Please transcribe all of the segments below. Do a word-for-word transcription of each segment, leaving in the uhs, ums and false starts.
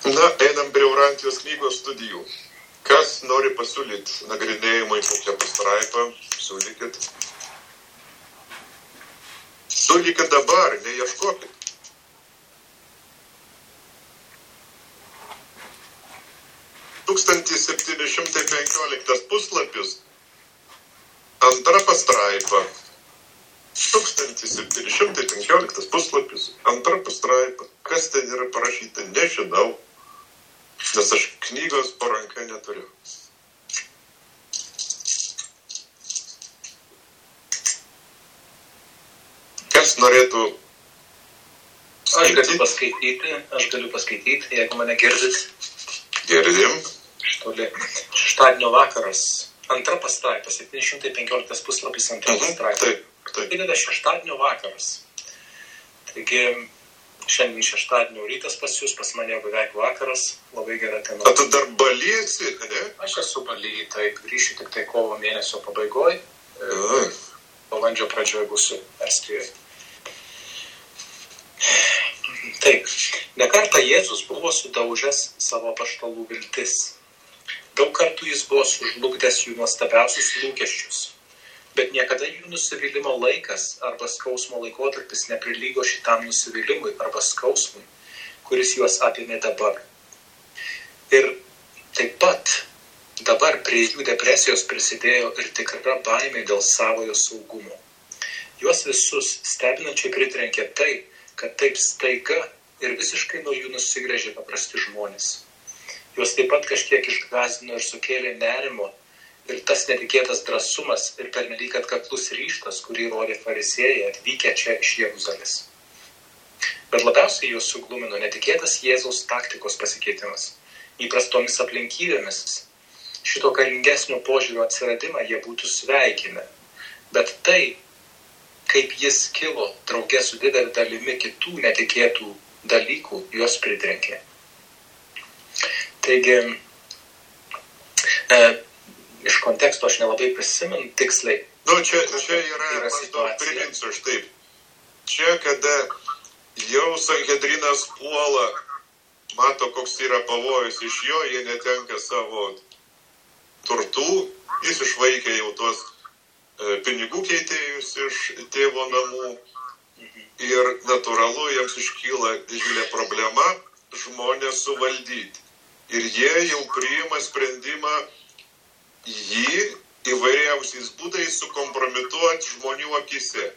Na, einam prie Urantijos knygos studijų. Kas nori pasiūlyti nagrinėjimui kokią pastraipą, siūlykit. Siūlykit dabar, neieškokit. tūkstantis septyni šimtai penkioliktas puslapis, antra pastraipa. tūkstantis septyni šimtai penkioliktas puslapis, antra pastraipa. Kas ten yra parašyta, nežinau. Nes aš knygos po ranka neturiu. Kas norėtų skaityti? Aš galiu paskaityti, aš galiu paskaityti, jeigu mane girdit. Girdim. Štoli. Šeštadienio vakaras. Antra pastraipa, septyni šimtai penkioliktas puslapis, antra Mhm, pastraipa. taip, taip. Tai yra šeštadienio vakaras. Taigi, šiandien šeštadienio rytas pas jūs, pas mane beveik vakaras, labai gera tema. O tu dar baliesi, ne? Aš esu Baly, taip, grįšiu tik tai kovo mėnesio pabaigoj, Ja. balandžio pradžioj būsiu Estijoje. Taip, nekartą Jėzus buvo sudaužęs savo apaštalų viltis. Daug kartų jis buvo sužlugdęs jų nuostabiausius lūkesčius. Bet niekada jų nusivylimo laikas arba skausmo laikotarpis neprilygo šitam nusivylimui arba skausmui, kuris juos apėmė dabar. Ir taip pat dabar prie jų depresijos prisidėjo ir tikra baimė dėl savojo saugumo. Juos visus stebinančiai pritrenkė tai, kad taip staiga ir visiškai nuo jų nusigręžė paprasti žmonės. Juos taip pat kažkiek išgąsdino ir sukėlė nerimo. Ir tas netikėtas drąsumas ir pernelyg atkaklus ryžtas, kurį rodė farisėjai atvykę čia iš Jeruzalės. Bet labiausiai juos suglumino netikėtas Jėzaus taktikos pasikeitimas. Įprastomis aplinkybėmis šito galingesnio požiūrio atsiradimą jie būtų sveikinę. Bet tai, kaip jis kilo drauge su didelė dalimi kitų netikėtų dalykų, juos pritrenkė. Taigi, e, iš konteksto aš nelabai prisimenu tiksliai. Nu, čia, čia yra, yra maždaug situacija. priminsiu aš taip. Čia, kada jau Sanhedrinas puola, mato, koks yra pavojus iš jo, jie netenka savo turtų, jis išvaikė jau tuos e, pinigų keitėjus iš tėvo namų ir natūralu, jiems iškyla didžiulė problema žmonės suvaldyti. Ir jie jau priima sprendimą jį įvairiausiais būdais sukompromituoti žmonių akise.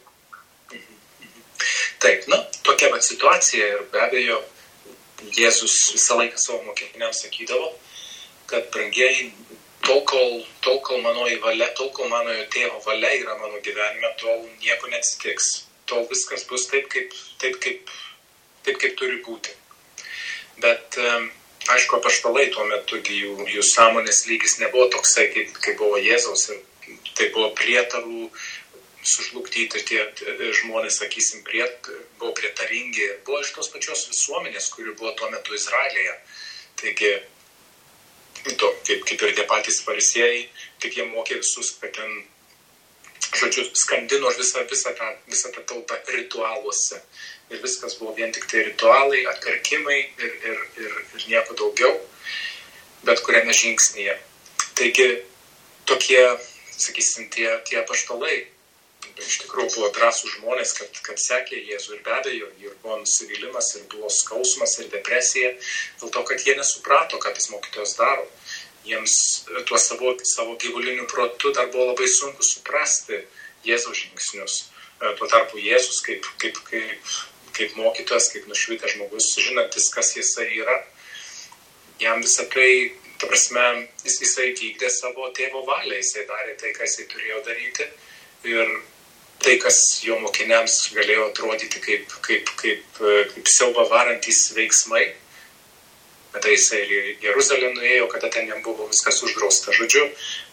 Taip, na, tokia va situacija ir be abejo Jėzus visą laiką savo mokiniams sakydavo, kad brangieji, tol kol, tol kol manoji valia, tol kol manojo tėvo valia yra mano gyvenime, tol nieko neatsitiks. Tol viskas bus taip, kaip, taip, kaip, taip, kaip turi būti. Bet um, aišku, apaštalai tuo metu jų, jų sąmonės lygis nebuvo toksai, kaip, kaip buvo Jėzaus. Ir tai buvo prietarų sužlugdyti tie žmonės, sakysim, priet, buvo prietaringi. Buvo iš tos pačios visuomenės, kuri buvo tuo metu Izraelyje. Taigi, to, kaip, kaip ir tie patys farisėjai, tik jie mokė visus, kad ten, žodžiu, skandino visą, visą, tą, visą tą tautą ritualuose. Ir viskas buvo vien tik tai ritualai, atkarkimai ir, ir, ir, ir nieko daugiau, bet kuriame žingsnyje. Taigi tokie, sakysim, tie, tie apaštalai iš tikrųjų buvo drąsūs žmonės, kad, kad sekė Jėzų ir be abejo, ir buvo nusivylimas, ir buvo skausmas, ir depresija, dėl to, kad jie nesuprato, ką tas mokytojas daro. Jiems tuo savo, savo gyvuliniu protu dar buvo labai sunku suprasti Jėzaus žingsnius. Tuo tarpu Jėzus kaip, kaip, kaip, kaip mokytojas, kaip nušvitęs žmogus, žinantis, kas jisai yra, jam visą tai, ta prasme, jis, jisai vykdė savo tėvo valią, jisai darė tai, ką jisai turėjo daryti ir tai, kas jo mokiniams galėjo atrodyti kaip, kaip, kaip, kaip siaubą varantys veiksmai. Bet tai jisai ir į Jeruzalę nuėjo, kada ten jam buvo viskas uždrausta. Žodžiu,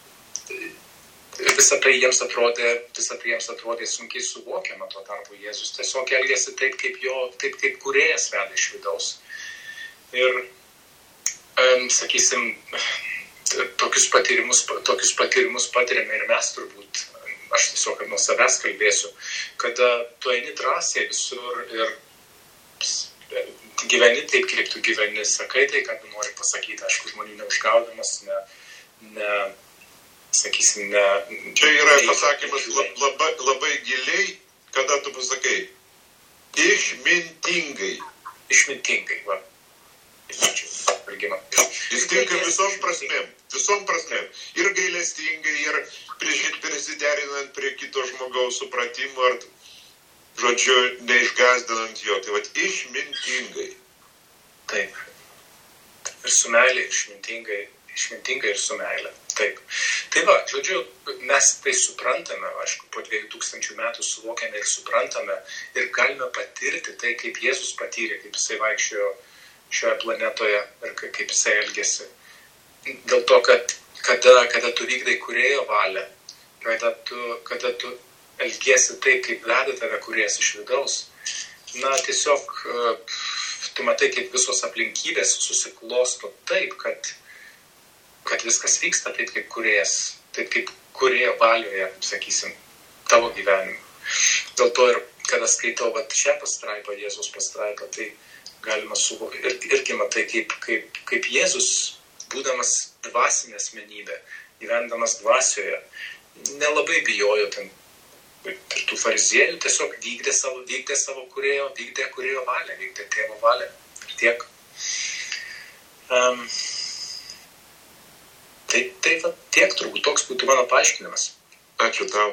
visą tai jiems atrodė, visą tai jiems atrodė sunkiai suvokiama, tuo tarpu Jėzus tiesiog elgėsi taip, kaip jo, taip kaip kūrėjas veda iš vidaus. Ir, um, sakysim, tokius patyrimus, tokius patyrimus patiriame ir mes turbūt. Aš tiesiog nuo savęs kalbėsiu, kada tu eini drąsiai visur ir gyveni taip, kaip tu gyveni, sakai tai, kad nori pasakyti, aišku, žmonių neužgaudamas, ne, ne, sakysim, ne... Čia yra pasakymas labai, labai giliai, kada tu pasakai, išmintingai. Išmintingai, va. Jis tinka visom prasmėm, visom prasmėm. Ir gailestingai, ir prisiderinant prie kito žmogaus supratimo, ar, žodžiu, neišgazdinant jo. Tai va, išmintingai. Taip. Ir su meilė, išmintingai, išmintingai ir su meilė. Taip. Tai va, žodžiu, mes tai suprantame, aišku, po dviejų tūkstančių metų suvokiame ir suprantame ir galime patirti tai, kaip Jėzus patyrė, kaip jisai vaikščiojo šioje planetoje ir kaip jisai elgėsi. Dėl to, kad kada, kada tu vykdai kūrėjo valią, kada tu, kada tu elgiesi taip, kaip veda tave kūrėjas iš vidaus, na, tiesiog tu matai, kaip visos aplinkybės susiklosto taip, kad, kad viskas vyksta taip, kaip kūrėjas, taip, kaip kūrėjo valioje, sakysim, tavo gyvenime. Dėl to ir, kada skaitau vat, šią pastraipą, Jėzus pastraipą, tai galima suvokti ir, irgi matai, kaip, kaip, kaip Jėzus, būdamas dvasinė asmenybė, gyvendamas dvasioje, nelabai bijojo ten ir tų fariziejų, tiesiog vykdė savo, vykdė savo kūrėjo, vykdė kūrėjo valią, vykdė tėvo valią ir tiek. Um, tai tai va, tiek turbūt toks būtų mano paaiškinimas. Ačiū tau.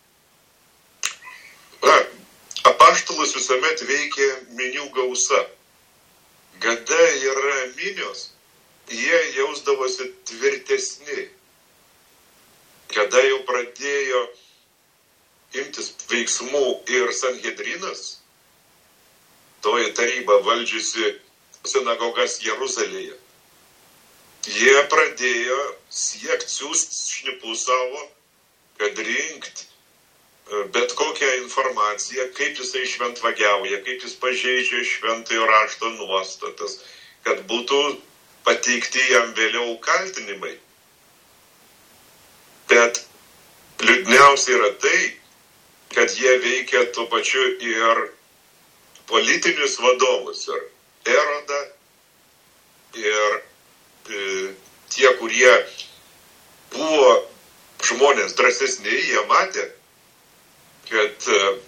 Na, apaštalus visuomet veikia minių gausa. Kada yra minios, jie jausdavosi tvirtesni. Kada jau pradėjo imtis veiksmų ir Sanhedrinas, toji taryba valdžiusi sinagogas Jeruzalėje, jie pradėjo siekti siųsti šnipus savo, kad rinkt bet kokią informaciją, kaip jisai šventvagiauja, kaip jis pažeidžia šventojo rašto nuostatas, kad būtų pateikti jam vėliau kaltinimai. Bet liūdniausia yra tai, kad jie veikia tuo pačiu ir politinius vadovus, ir Erodą, ir e, tie, kurie buvo žmonės drąsesni, jie matė, kad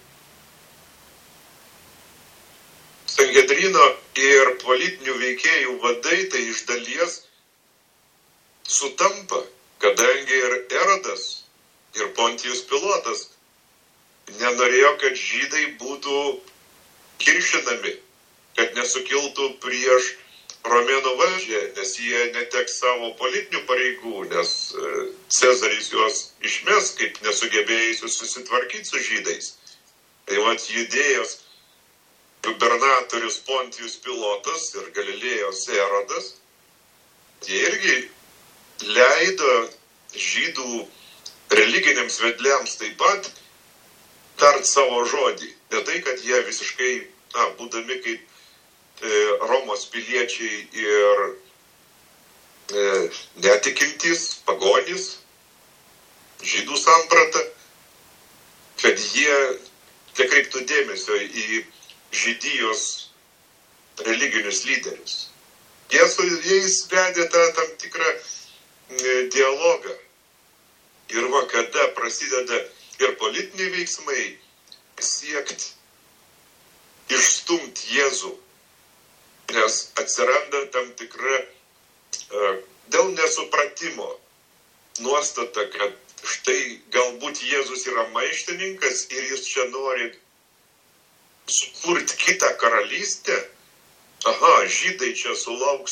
Sanhedrino ir politinių veikėjų vadai tai iš dalies sutampa, kadangi ir Erodas, ir Pontijus Pilotas nenorėjo, kad žydai būtų kiršinami, kad nesukiltų prieš Romėnų valdžią, nes jie neteks savo politinių pareigų, nes Cezaris juos išmes, kaip nesugebėjusius susitvarkyti su žydais. Tai vat Judėjos gubernatorius Pontijus Pilotas ir Galilėjos Erodas, jie irgi leido žydų religiniams vedliams taip pat tart savo žodį. Ne tai, kad jie visiškai, na, būdami kaip Romos piliečiai ir e, netikintys, pagonys, žydų samprata, kad jie nekreiptų dėmesio į žydijos religinius lyderius. Jie su jais vedė tą tam tikrą e, dialogą. Ir va, kada prasideda ir politiniai veiksmai siekti išstumti Jėzų, nes atsiranda tam tikra dėl nesupratimo nuostata, kad štai galbūt Jėzus yra maištininkas ir jis čia nori sukurti kitą karalystę. Aha, žydai čia sulauks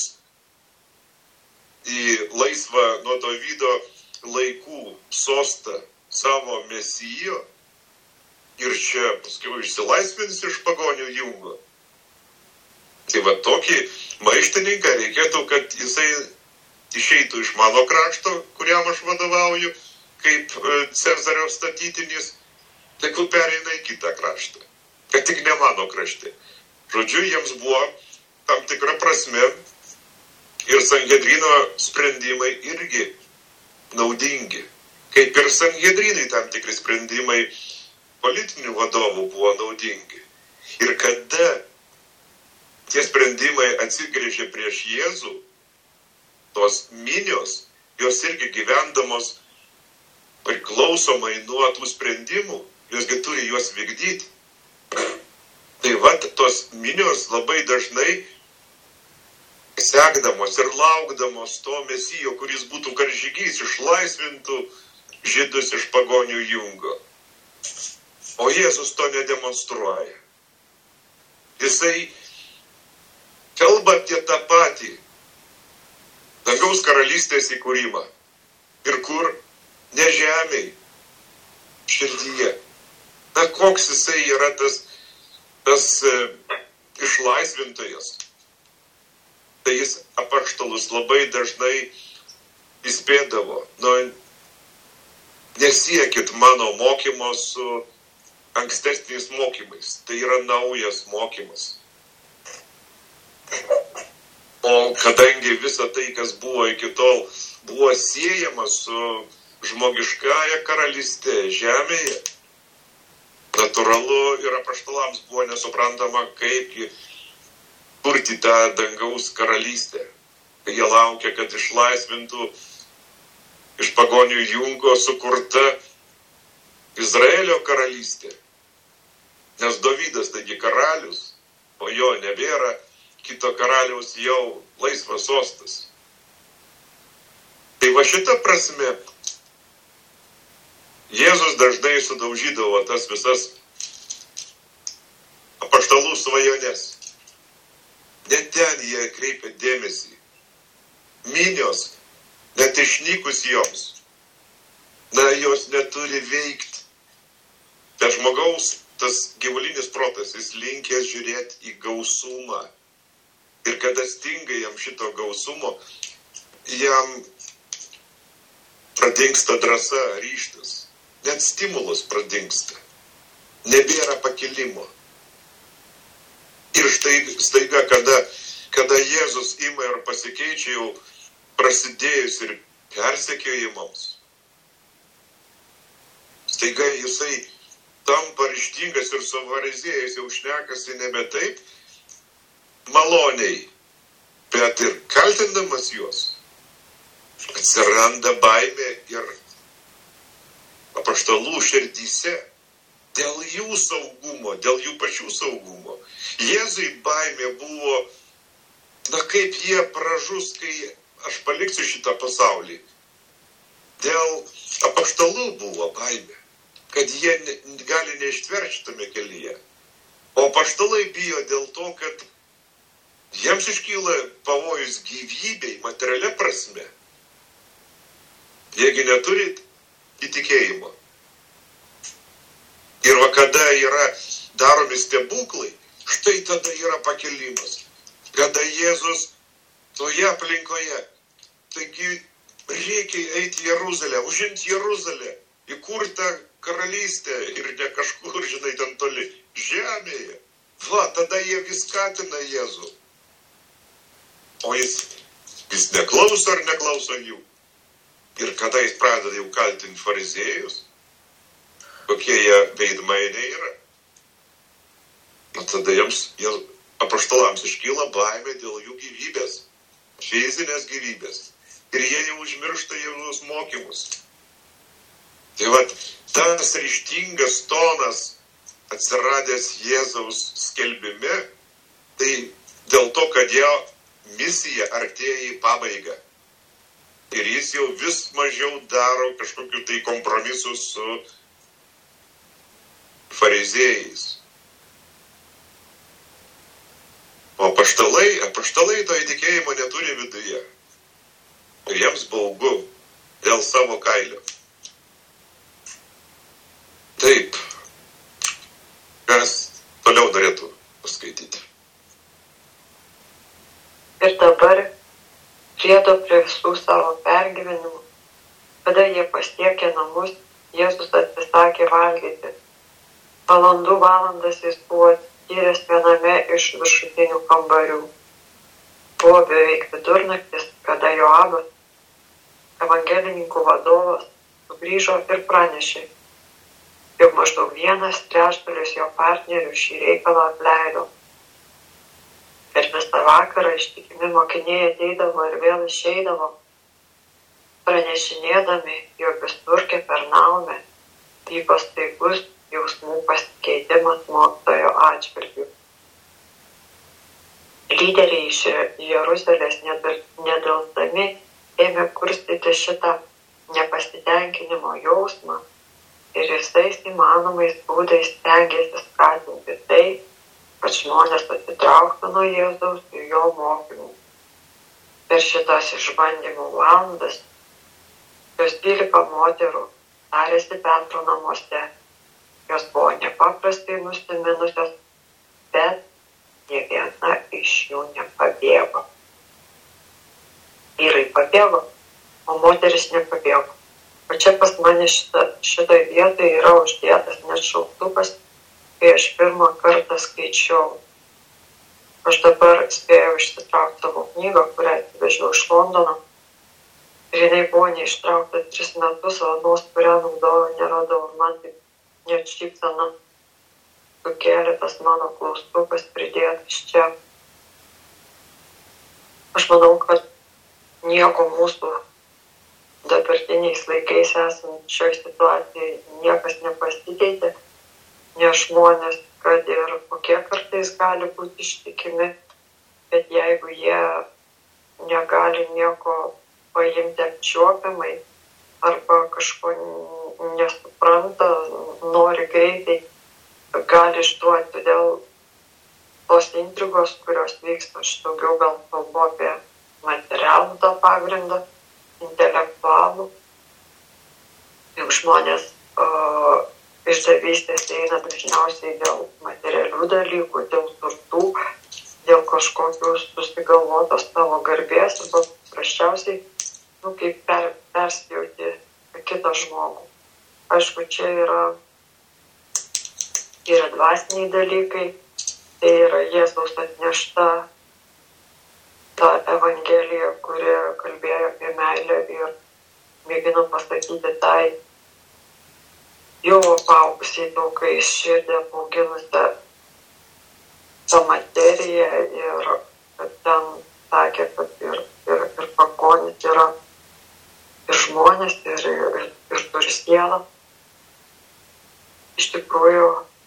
į laisvą nuo Dovydo laikų sostą savo mesijo ir čia paskui išsilaisvins iš pagonių jungo. Tai va tokį maištininką reikėtų, kad jisai išeitų iš mano krašto, kuriam aš vadovauju, kaip Cezario statytinis, tegu pereina į kitą kraštą, kad tik ne mano krašte. Žodžiu, jiems buvo tam tikra prasme ir Sanhedrino sprendimai irgi naudingi. Kaip ir Sanhedrinai tam tikri sprendimai politinių vadovų buvo naudingi. Ir kada tie sprendimai atsigrėžė prieš Jėzų, tos minios, jos irgi gyvendamos priklausomai nuo tų sprendimų, josgi turi juos vykdyti. Tai va, tos minios labai dažnai sekdamos ir laukdamos to Mesijo, kuris būtų karžygys, išlaisvintų žydus iš pagonių jungo. O Jėzus to nedemonstruoja. Jisai kalba apie tą patį dangaus karalystės įkūrimą. Ir kur? Ne žemėj, širdyje. Na, koks jisai yra tas, tas e, išlaisvintojas. Tai jis apaštalus labai dažnai įspėdavo. Nu, nesiekit mano mokymo su ankstesniais mokymais. Tai yra naujas mokymas. O kadangi visa tai, kas buvo iki tol, buvo siejama su žmogiškąja karalystė žemėje, natūralu ir apaštalams buvo nesuprantama, kaip kurti tą dangaus karalystę. Kai jie laukia, kad išlaisvintų iš pagonių jungo sukurta Izraelio karalystė. Nes Dovydas taigi karalius, o jo nebėra, kito karaliaus jau laisvas sostas. Tai va šita prasme Jėzus dažnai sudaužydavo tas visas apaštalų svajones. Net ten jie kreipia dėmesį. Minios, net išnykus joms, na, jos neturi veikti. Bet žmogaus tas gyvulinis protas, jis linkęs žiūrėti į gausumą. Ir kada stinga jam šito gausumo, jam pradingsta drąsa, ryžtas. Net stimulas pradingsta. Nebėra pakilimo. Ir štai staiga, kada, kada Jėzus ima ir pasikeičia jau prasidėjus ir persekiojimams, staiga jisai tampa ryžtingas ir su fariziejais jau šnekasi nebe taip maloniai, bet ir kaltindamas juos. Atsiranda baimė ir apaštalų širdyse dėl jų saugumo, dėl jų pačių saugumo. Jėzui baimė buvo, na kaip jie pražus, kai aš paliksiu šitą pasaulį. Dėl apaštalų buvo baimė, kad jie ne, gali neištverti šitame kelyje. O apaštalai bijo dėl to, kad jiems iškyla pavojus gyvybei, materialia prasme. Jiegi neturit įtikėjimo. Ir va kada yra daromi stebuklai, štai tada yra pakelimas. Kada Jėzus toje aplinkoje, taigi reikia eiti į Jeruzalę, užimti Jeruzalę, įkurtą karalystę ir ne kažkur, žinai, ten toli, žemėje. Va, tada jie vis skatina Jėzų. O jis, jis neklauso ar neklauso jų. Ir kada jis pradeda jau kaltinti fariziejus, kokie jie veidmainiai yra. O tada jiems, jie, apaštalams iškyla baimė dėl jų gyvybės, fizinės gyvybės. Ir jie jau užmiršta Jėzaus mokymus. Tai va, tas ryžtingas tonas atsiradęs Jėzaus skelbime, tai dėl to, kad jo misija artėja į pabaigą. Ir jis jau vis mažiau daro kažkokių tai kompromisų su fariziejais. O apaštalai, apaštalai to įtikėjimo neturi viduje. Ir jiems baugu dėl savo kailio. Taip. Kas toliau norėtų paskaityti? Ir dabar priedo prie visų savo pergyvenimų. Kada jie pasiekė namus, Jėzus atsisakė valgyti. Valandų valandas jis buvo skyręs viename iš viršutinių kambarių. Buvo beveik vidurnaktis, kada Joabas, evangelininkų vadovas, sugrįžo ir pranešė, jog maždaug vienas trečdalis jo partnerių šį reikalą apleido. Per visą vakarą ištikimi mokiniai ateidavo ir vėl išeidavo, pranešinėdami, jog visur Kapernaume vyko staigus jausmų pasikeitimas mokytojo atžvilgiu. Lyderiai iš Jeruzalės nedelsdami ėmė kurstyti šitą nepasitenkinimo jausmą ir visais įmanomais būdais stengėsi skatinti tai, kad žmonės atsitrauktų nuo Jėzaus ir jo mokymų. Per šitas išbandymų valandas jos dvylika moterų tarėsi Petro namuose. Jos buvo nepaprastai nusiminusios, bet nė viena iš jų nepabėgo. Vyrai pabėgo, o moteris nepabėgo. O čia pas mane šita, šitoj vietoje yra uždėtas net šauktukas, kai aš pirmą kartą skaičiau. Aš dabar spėjau išsitraukti savo knygą, kurią atsivežiau iš Londono. Ir jinai buvo neištraukta tris metus, o nors kurią naudojau neradau. Man taip net šypsena sukėlė tas mano klaustukas pridėtas čia. Aš manau, kad nieko mūsų dabartiniais laikais esant šioj situacijai niekas nepasikeitė, nes žmonės, kad ir kokie kartais gali būti ištikimi, bet jeigu jie negali nieko paimti apčiuopiamai arba kažko nesupranta, nori greitai, gali išduoti dėl tos intrigos, kurios vyksta. Aš daugiau gal kalbu apie materialų tą pagrindą, intelektualų. Juk žmonės uh, išdavystės eina dažniausiai dėl materialių dalykų, dėl turtų, dėl kažkokių susigalvotos savo garbės, arba prasčiausiai, nu, kaip per, perspjauti kitą žmogų. Aišku, čia yra, yra dvasiniai dalykai, tai yra Jėzaus atnešta ta evangelija, kuri kalbėjo apie meilę ir mėgino pasakyti tai jau apaugusiai daugais širdį apauginusią tą materiją ir kad ten sakė, kad ir, ir, ir pagonis yra ir žmonės, ir, ir, ir turi sielą. Iš tikrųjų,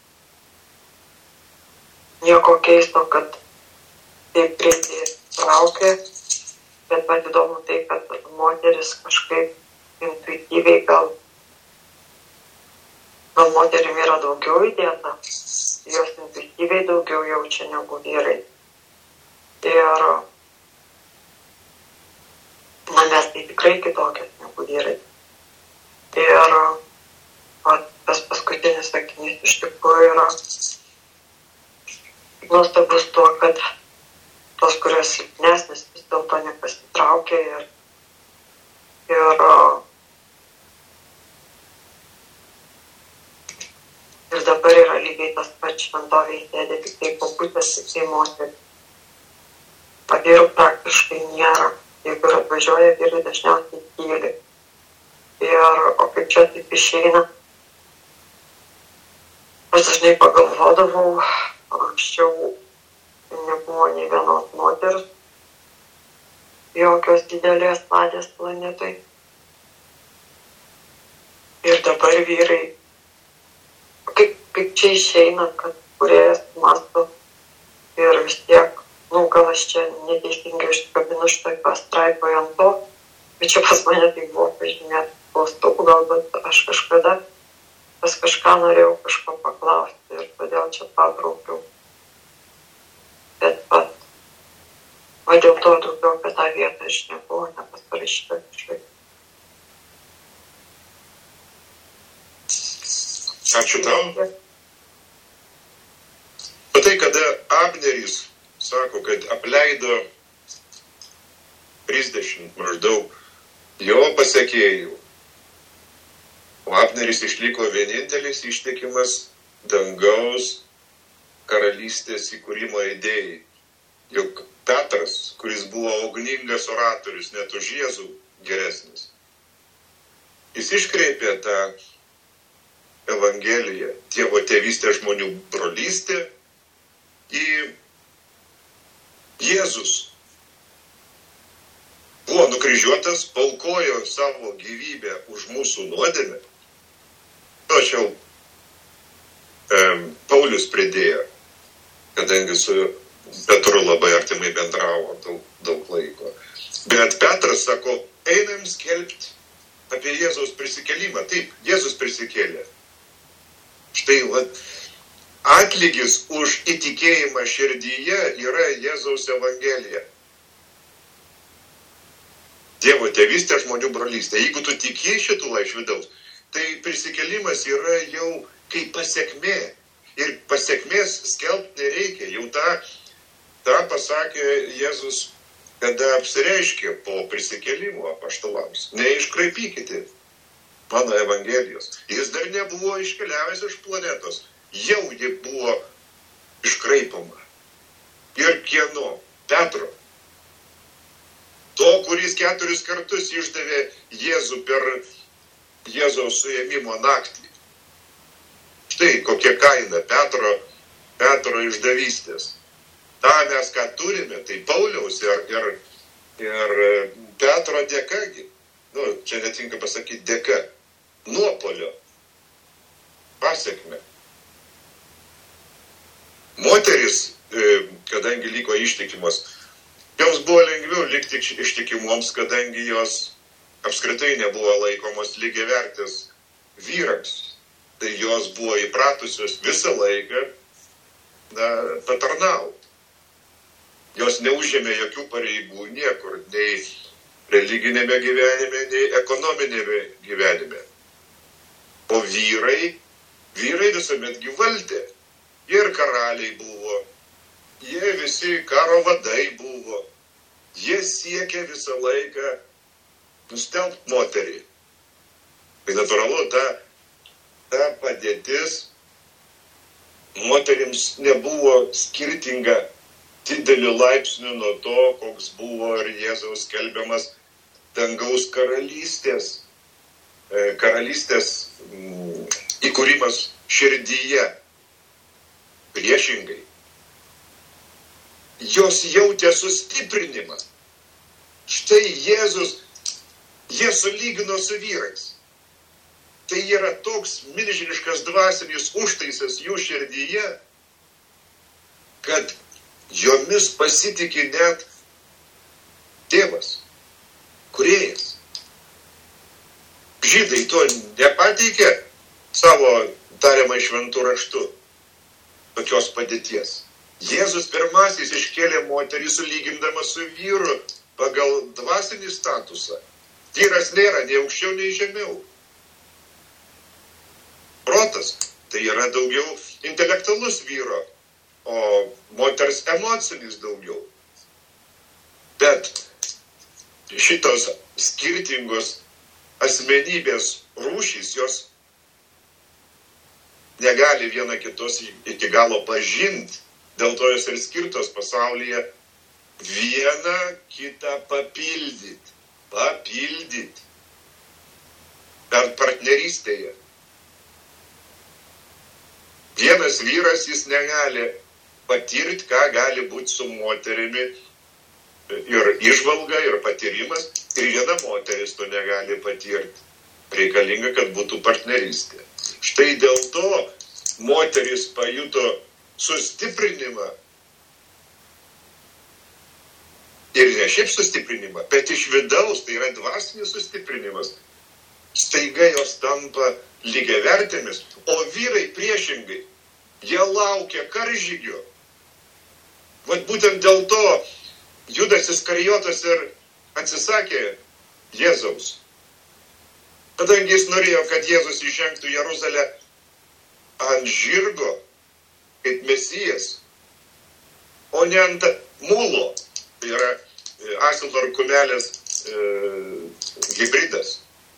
nieko keisto, kad taip greitai traukė, bet man įdomu tai, kad moteris kažkaip intuityviai gal, gal moterim yra daugiau įdėta, jos intuityviai daugiau jaučia negu vyrai. Ir na, mes tai tikrai kitokios negu vyrai. Ir o, tas paskutinis sakinys iš tikrųjų yra nuostabus tuo, kad tos, kurios silpnesnės, vis dėlto nepasitraukė ir, ir, ir dabar yra lygiai tas pats šventovėje sėdė, tik tai po pusės, tik tai moterį. O vyrų praktiškai nėra. Jeigu ir atvažiuoja, vyrai dažniausiai tyli. Ir, o kaip čia taip išeina, aš dažnai pagalvodavau, anksčiau nebuvo nei vienos moters, jokios didelės ladės planetai. Ir dabar vyrai, kaip, kaip čia išeina, kad kūrėjas mąsto ir vis tiek, nu, gal aš čia neteisingai iškabinu šitoj pastraipoje ant to, bet čia pas mane tai buvo pažymėti klaustukų, galbūt aš kažkada pas kažką norėjau kažko paklausti ir todėl čia pabraukiau. Bet pat, o dėl to daugiau apie tą vietą aš nebuvo, nepasirašyta kažkaip. Ačiū tau. O tai, kada Abneris sako, kad apleido trisdešimt maždaug jo pasekėjų, o Abneris išliko vienintelis ištikimas dangaus karalystės įkūrimo idėjai. Juk Petras, kuris buvo ugningas oratorius, net už Jėzų geresnis, jis iškreipė tą evangeliją, Dievo tėvystę, žmonių brolystę į Jėzus buvo nukryžiuotas, paukojo savo gyvybę už mūsų nuodėmę. Tačiau e, Paulius pridėjo, kadangi su Petru labai artimai bendravo daug, daug laiko. Bet Petras sako, einam skelbti apie Jėzaus prisikėlimą. Taip, Jėzus prisikėlė. Štai va, atlygis už įtikėjimą širdyje yra Jėzaus evangelija. Dievo tėvystė, žmonių brolystė. Jeigu tu tiki šitų iš vidaus, tai prisikėlimas yra jau kaip pasiekmė. Ir pasiekmės skelbti nereikia. Jau tą, tą pasakė Jėzus, kada apsireiškė po prisikėlimo apaštalams. Neiškraipykite mano evangelijos. Jis dar nebuvo iškeliavęs iš planetos. Jau ji buvo iškraipoma. Ir kieno? Petro. To, kuris keturis kartus išdavė Jėzų per Jėzaus suėmimo naktį. Štai kokia kaina Petro, Petro išdavystės. Ta mes ką turime, tai Pauliaus ir, ir, ir Petro dėkagi. Nu, čia netinka pasakyti dėka. Nuopolio. Pasiekme. Moteris, kadangi liko ištikimos, joms buvo lengviau likti ištikimoms, kadangi jos apskritai nebuvo laikomos lygiavertės vyrams. Tai jos buvo įpratusios visą laiką na, patarnauti. Jos neužėmė jokių pareigų niekur, nei religinėme gyvenime, nei ekonominėme gyvenime. O vyrai, vyrai visuomet valdė. Ir karaliai buvo, jie visi karo vadai buvo. Jie siekė visą laiką nustelbti moterį. Tai natūralu, ta, ta padėtis moterims nebuvo skirtinga dideliu laipsniu nuo to, koks buvo ir Jėzaus skelbiamas dangaus karalystės, karalystės įkūrimas širdyje. Priešingai. Jos jautė sustiprinimą. Štai Jėzus, jie sulygino su vyrais. Tai yra toks milžiniškas dvasinis užtaisas jų širdyje, kad jomis pasitiki net tėvas, kūrėjas. Žydai to nepateikė savo tariamai šventų raštu. Tokios padėties. Jėzus pirmasis iškėlė moterį sulygindamas su vyru pagal dvasinį statusą. Vyras nėra nei aukščiau, nei žemiau. Protas tai yra daugiau intelektualus vyro, o moters emocinis daugiau. Bet šitos skirtingos asmenybės rūšys, jos negali viena kitos iki galo pažinti, dėl to jos ir skirtos pasaulyje vieną kitą papildyti, papildyti per partnerystėje. Vienas vyras jis negali patirti, ką gali būti su moterimi, ir išvalga, ir patyrimas, ir viena moteris to negali patirti. Reikalinga, kad būtų partnerystė. Štai dėl to moteris pajuto sustiprinimą. Ir ne šiaip sustiprinimą, bet iš vidaus, tai yra dvasinis sustiprinimas. Staiga jos tampa lygiavertėmis, o vyrai priešingai, jie laukia karžygio. Vat būtent dėl to Judas Iskarijotas ir atsisakė Jėzaus. Kadangi jis norėjo, kad Jėzus įžengtų Jeruzalę ant žirgo, kaip mesijas, o ne ant mulo, tai yra asilo ir kumelės e, hybridas.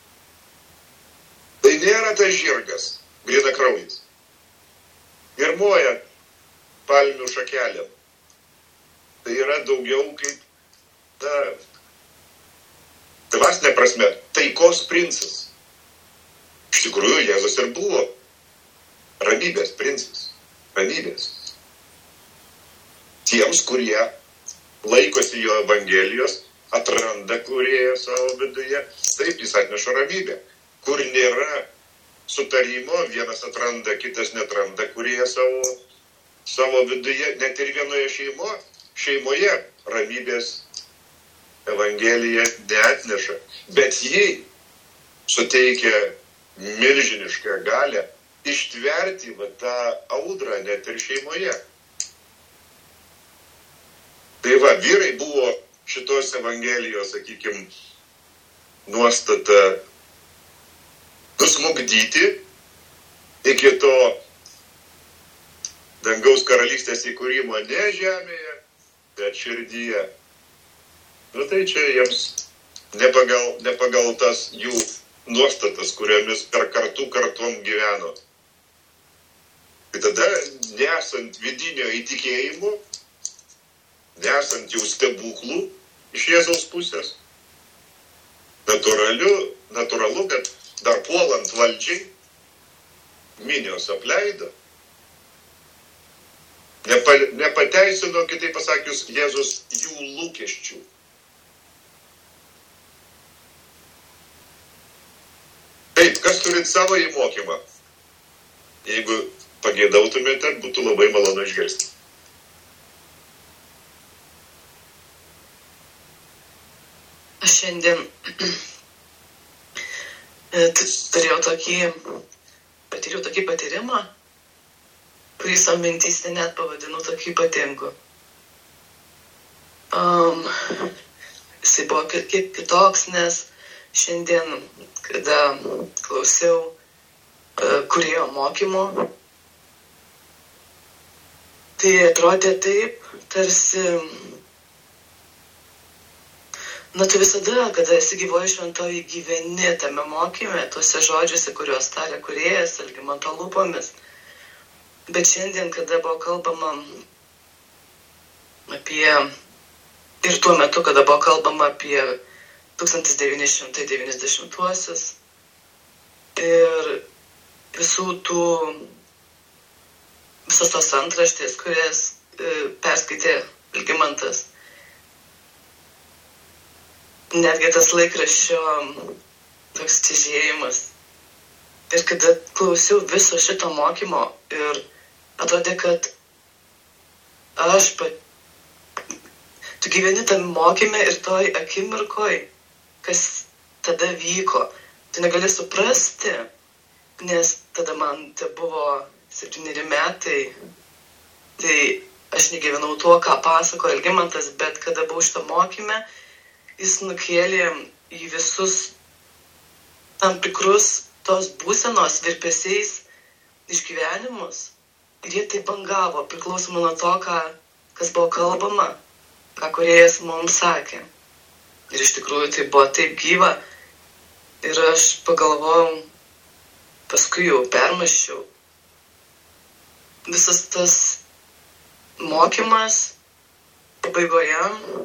Tai nėra tas žirgas, gryna kraujas. Ir moja palmių šakelėm. Tai yra daugiau kaip, na, dvasinė prasme, taikos princas. Iš tikrųjų, Jėzus ir buvo ramybės princas. Ramybės. Tiems, kurie laikosi jo Evangelijos, atranda kūrėją savo viduje, taip jis atneša ramybę. Kur nėra sutarimo, vienas atranda, kitas netranda kūrėją savo, savo viduje, net ir vienoje šeimo, šeimoje ramybės Evangelija neatneša. Bet ji suteikia milžinišką galią ištverti va, tą audrą net ir šeimoje. Tai va, vyrai buvo šitos Evangelijos, sakykime, nuostata nusmukdyti iki to dangaus karalystės įkūrimo ne žemėje, bet širdyje. Nu tai čia jiems nepagal, nepagal tas jų nuostatas, kuriomis per kartų kartom gyveno. Tai tada, nesant vidinio įtikėjimo, nesant jau stebuklų iš Jėzaus pusės, natūralu, natūralu, kad dar puolant valdžiai, minios apleido. Nepa, nepateisino, kitaip pasakius, Jėzus jų lūkesčių. Taip, kas turit savo įmokymą? Jeigu pageidautumėte, būtų labai malonu išgirsti. Aš šiandien turėjau tokį, patyriau tokį patyrimą, kurį savo mintyse net pavadinu tokį ypatingu. Um, jisai buvo kiek kitoks, nes šiandien, kada klausiau uh, kūrėjo mokymo, tai atrodė taip, tarsi, na tu visada, kada esi gyvoji šventoji, gyveni tame mokyme, tuose žodžiuose, kuriuos tarė kūrėjas, Algimanto lūpomis. Bet šiandien, kada buvo kalbama apie, ir tuo metu, kada buvo kalbama apie tūkstantis devyni šimtai devyniasdešimtuosius ir visų tų, visas tos antraštės, kurias e, perskaitė Algimantas. Netgi tas laikraščio toks čižėjimas. Ir kada klausiau viso šito mokymo ir atrodė, kad aš pat, tu gyveni tam mokyme ir toj akimirkoj, kas tada vyko, tu negali suprasti, nes tada man te buvo septyneri metai, tai aš negyvenau tuo, ką pasako Algimantas, bet kada buvau šito mokyme, jis nukėlė į visus tam tikrus tos būsenos virpesiais išgyvenimus ir jie tai bangavo, priklausomai nuo to, ką, kas buvo kalbama, ką kūrėjas mums sakė. Ir iš tikrųjų tai buvo taip gyva ir aš pagalvojau, paskui jau permąsčiau. Visas tas mokymas pabaigoje,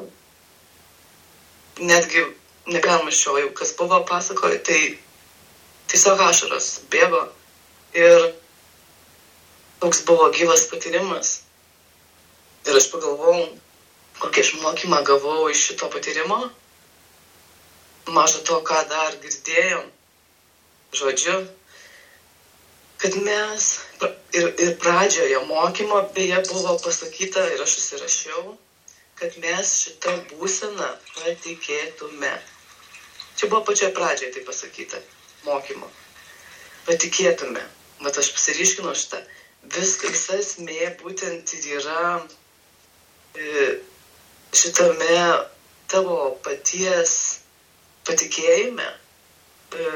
netgi nepermąsčiau jau, kas buvo pasakoje, tai tiesiog ašaros bėgo ir toks buvo gyvas patyrimas. Ir aš pagalvojau, kokią išmokymą gavau iš šito patyrimo, maža to, ką dar girdėjom, žodžiu, kad mes, ir, ir pradžioje mokymo beje buvo pasakyta, ir aš susirašiau, kad mes šitą būseną patikėtume. Čia buvo pačioje pradžioje tai pasakyta, mokymo. Patikėtume. Vat aš pasiryškinu šitą. Viskas, visa esmė būtent ir yra e, šitame tavo paties patikėjime. E,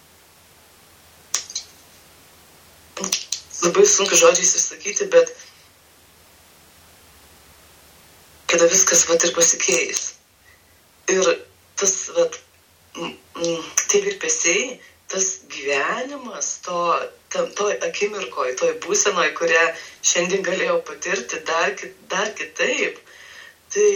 labai sunku žodžiais išsakyti, bet kada viskas vat ir pasikeis. Ir tas vat, m, m, tie virpesiai, tas gyvenimas, to, tam, toj akimirkoj, toj būsenoj, kurią šiandien galėjau patirti dar, dar kitaip, tai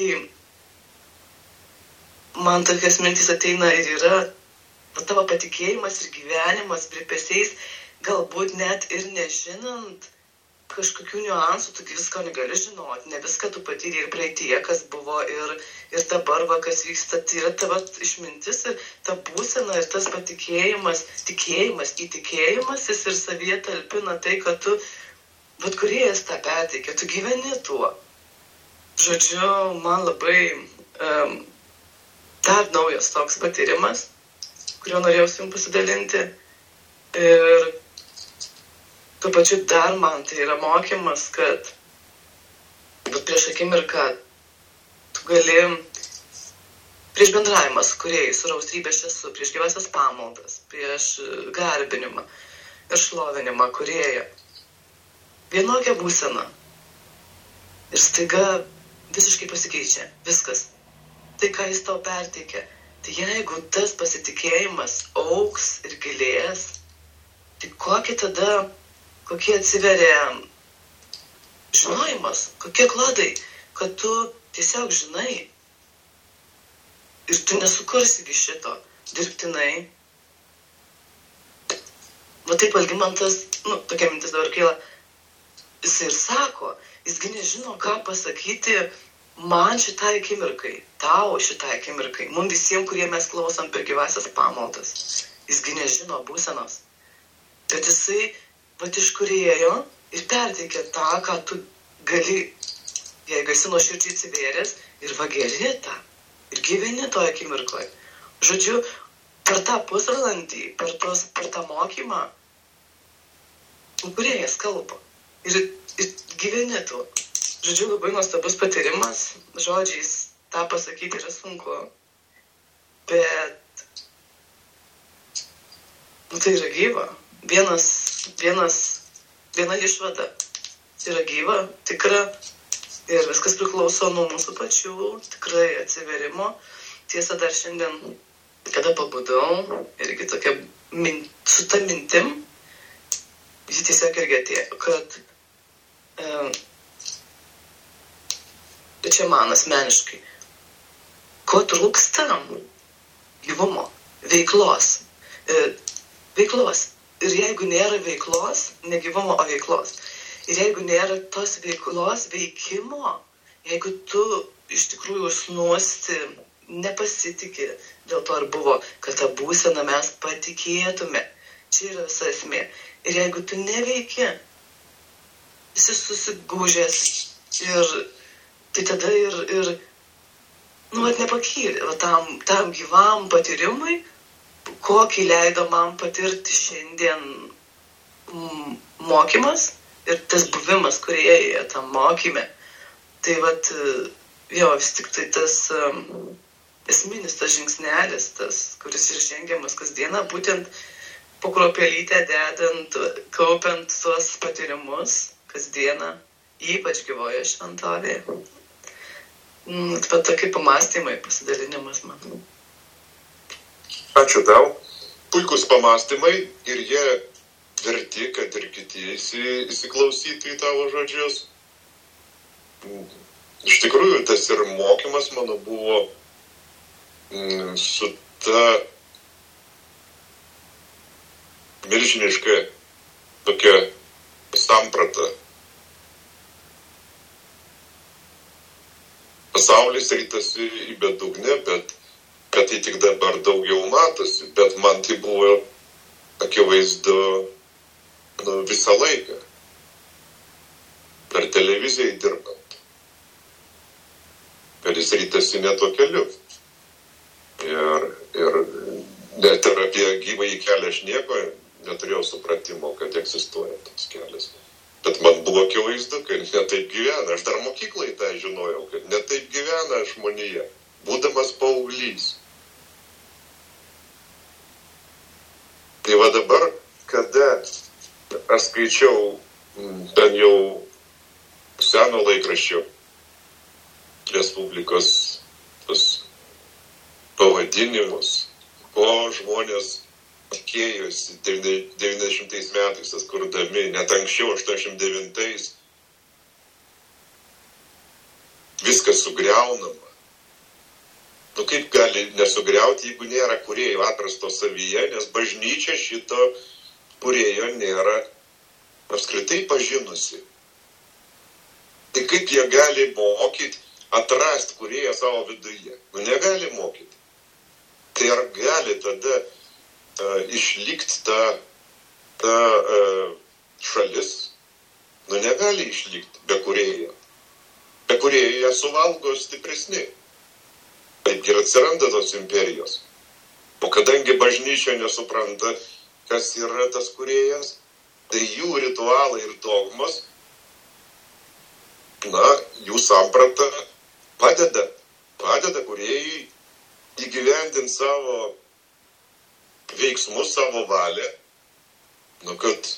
man tokias mintys ateina ir yra tavo patikėjimas ir gyvenimas virpesiais, galbūt net ir nežinant, kažkokių niuansų, tu visko negali žinoti, ne viską tu patyrė ir praeitie, kas buvo, ir, ir dabar, va, kas vyksta, tai yra tavo išmintis ir ta būsena ir tas patikėjimas, tikėjimas, įtikėjimas, jis ir savyje talpina tai, kad tu, vat kuriejas tą perteikia, tu gyveni tuo. Žodžiu, man labai um, dar naujas toks patyrimas, kurio norėjau su jums pasidalinti. Ir tuo pačiu dar man tai yra mokymas, kad bet prieš akimirką tu gali prieš bendravimą su kūrėjais, su raustrybė aš esu, prieš gyvasias pamaldas, prieš garbinimą ir šlovinimą kūrėją. Vienokia būsena. Ir staiga visiškai pasikeičia viskas. Tai, ką jis tau perteikia. Tai jeigu tas pasitikėjimas auks ir gilės, tai kokie tada, kokie atsiveria žinojimas, kokie kladai, kad tu tiesiog žinai ir tu nesukursi šito dirbtinai. Va taip Algimantas, nu, tokia mintis dabar kyla, jis ir sako, jisgi nežino, ką pasakyti man šitai akimirkai, tau šitai akimirkai, mums visiems, kurie mes klausom per gyvasias pamaldas. Jisgi nežino būsenos. Bet jisai, vat iš kūrėjo ir perteikia tą, ką tu gali, jeigu esi nuoširdžiai atsivėręs, ir va geri tą, ir gyveni toje akimirkoje. Žodžiu, per tą pusvalandį, per, tos, per tą mokymą, kūrėjas kalba. Ir, ir gyveni tu. Žodžiu, labai nuostabus patyrimas, žodžiais tą pasakyti yra sunku, bet nu, tai yra gyva. Vienas, vienas, viena išvada yra gyva, tikra ir viskas priklauso nuo mūsų pačių, tikrai atsiverimo. Tiesa, dar šiandien, kada pabudau, irgi tokia min, su ta mintim, jis tiesiog irgi atėjo, kad e, čia man asmeniškai, ko trūksta gyvumo, veiklos, e, veiklos. Ir jeigu nėra veiklos, ne gyvumo, o veiklos. Ir jeigu nėra tos veiklos, veikimo, jeigu tu iš tikrųjų snuosti, nepasitikė, dėl to ir buvo, kad tą būseną mes patikėtume. Čia yra visa esmė. Ir jeigu tu neveiki, esi susigūžęs ir tai tada ir, ir nu, at nepakyri, va, tam, tam gyvam patyrimui, kokį leido man patirti šiandien mokymas ir tas buvimas, kurie jie tam mokyme. Tai vat, jo, vis tik tai tas um, esminis tas žingsnelis, tas, kuris ir žengiamas kasdieną, būtent po kruopelytę dedant, kaupiant tuos patyrimus kasdieną, ypač gyvoje šventovėje. Mm, pat tokie pamastymai, pasidalinimas man. Ačiū tau. Puikus pamastymai ir jie verti, kad ir kiti įsiklausytų į tavo žodžius. Iš tikrųjų, tas ir mokymas mano buvo mm, su ta milžiniška tokia samprata. Pasaulis rytasi į bedugnę, bet kad tai tik dabar daugiau matosi, bet man tai buvo akivaizdu nu, visą laiką. Per televiziją dirbant. Per jis rytasi ne to keliu. Ir, ir net ir apie gyvąjį kelią aš nieko neturėjau supratimo, kad egzistuoja toks kelias. Bet man buvo akivaizdu, kad ne taip gyvena. Aš dar mokyklai tą žinojau, kad ne taip gyvena žmonija, būdamas paauglys. Tai va dabar, kada aš skaičiau ten jau seno laikraščio Respublikos tos pavadinimus, ko žmonės tikėjosi devyniasdešimtais metais, tas kurdami, net anksčiau aštuoniasdešimt devintais, viskas sugriaunama. Nu kaip gali nesugriauti, jeigu nėra kūrėjo atrasto savyje, nes bažnyčia šito kūrėjo nėra apskritai pažinusi. Tai kaip jie gali mokyti, atrasti kūrėją savo viduje? Nu, negali mokyti. Tai ar gali tada uh, išlikti ta, ta uh, šalis? Nu, negali išlikti be kūrėjo. Be kūrėjo jie suvalgo stipresni. Taip ir atsiranda tos imperijos. O kadangi bažnyčia nesupranta, kas yra tas kūrėjas, tai jų ritualai ir dogmas, na, jų samprata padeda, padeda kūrėjui įgyvendinti savo veiksmus, savo valią, nu, kad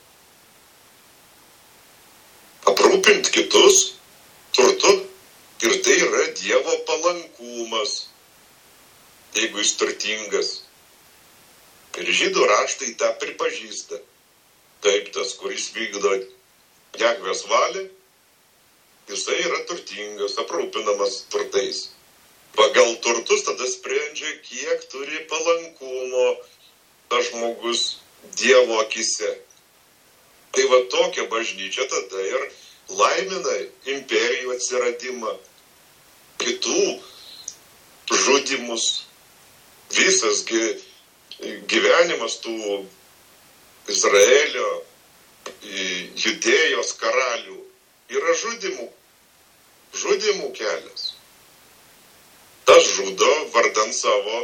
aprūpinti kitus turtu. Ir tai yra Dievo palankumas, jeigu jis turtingas. Ir žydų raštai tą pripažįsta. Taip, tas, kuris vykdo Jahvės valią, jisai yra turtingas, aprūpinamas turtais. Pagal turtus tada sprendžia, kiek turi palankumo tas žmogus Dievo akise. Tai va tokia bažnyčia tada ir laimina imperijų atsiradimą, kitų žudimus, visas gyvenimas tų Izraelio, Judėjos karalių yra žudimų, žudimų kelias. Tas žudo vardan savo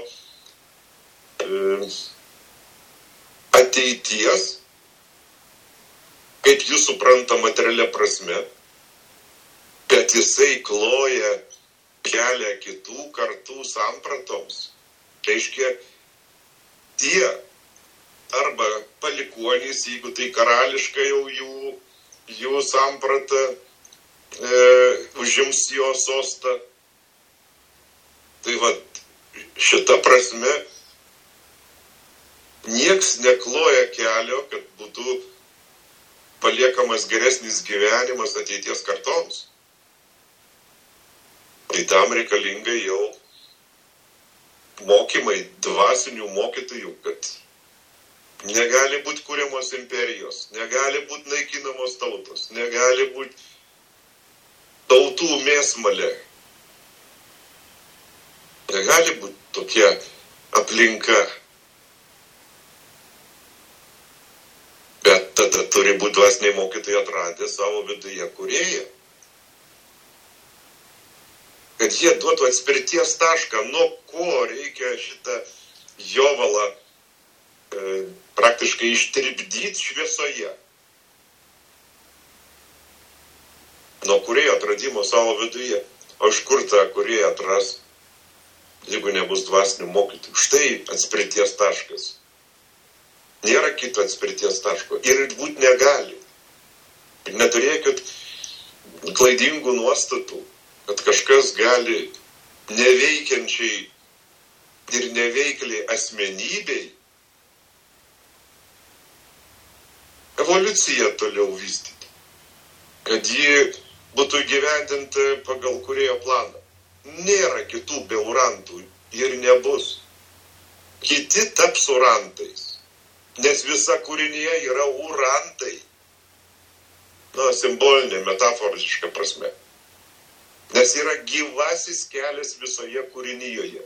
e, ateities, kaip jis supranta materialia prasme, bet jisai kloja kelią kitų kartų sampratoms. Tai reiškia, tie arba palikuonys, jeigu tai karališka jau jų, jų samprata e, užims jo sostą. Tai va, šita prasme nieks nekloja kelio, kad būtų paliekamas geresnis gyvenimas ateities kartoms. Tai tam reikalinga jau mokymai dvasinių mokytojų, kad negali būti kūriamos imperijos, negali būti naikinamos tautos, negali būti tautų mėsmalė. Negali būti tokia aplinka. Bet tada turi būti dvasiniai mokytojai atradę savo viduje kūrėją. Kad jie duotų atspirties tašką, nuo ko reikia šitą jovalą e, praktiškai ištirpdyti šviesoje. Nuo kūrėjo atradimo savo viduje. O iš kur tą kūrėją atras, jeigu nebus dvasinių mokytojų? Štai atspirties taškas. Nėra kito atspirties taško. Ir būti negali. Neturėkit klaidingų nuostatų, kad kažkas gali neveikiančiai ir neveikliai asmenybei evoliuciją toliau vystyti. Kad ji būtų įgyvendinta pagal kūrėjo planą. Nėra kitų be urantų ir nebus. Kiti taps urantais. Nes visa kūrinyje yra urantai. Na, simbolinė, metaforiška prasme. Nes yra gyvasis kelias visoje kūrinyjoje.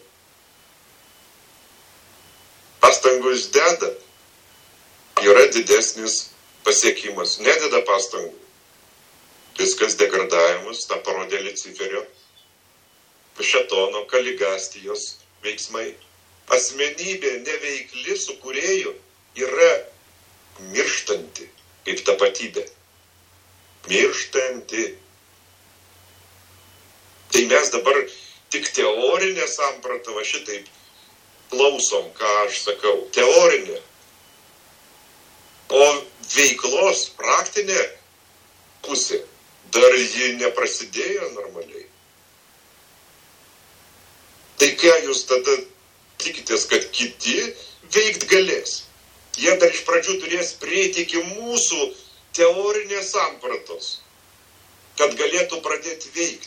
Pastangų jis deda, yra didesnis pasiekimas. Nededa pastangų. Viskas degradavimas, tą parodė Luciferio, Šėtono, Kaligastijos veiksmai. Asmenybė neveikli su kūrėju yra mirštanti kaip tapatybė. Mirštanti. Tai mes dabar tik teorinę sampratą va šitaip klausom, ką aš sakau. Teorinė. O veiklos praktinė pusė dar ji neprasidėjo normaliai. Tai ką jūs tada tikitės, kad kiti veikt galės? Jie dar iš pradžių turės prieiti iki mūsų teorinės sampratos, kad galėtų pradėti veikti.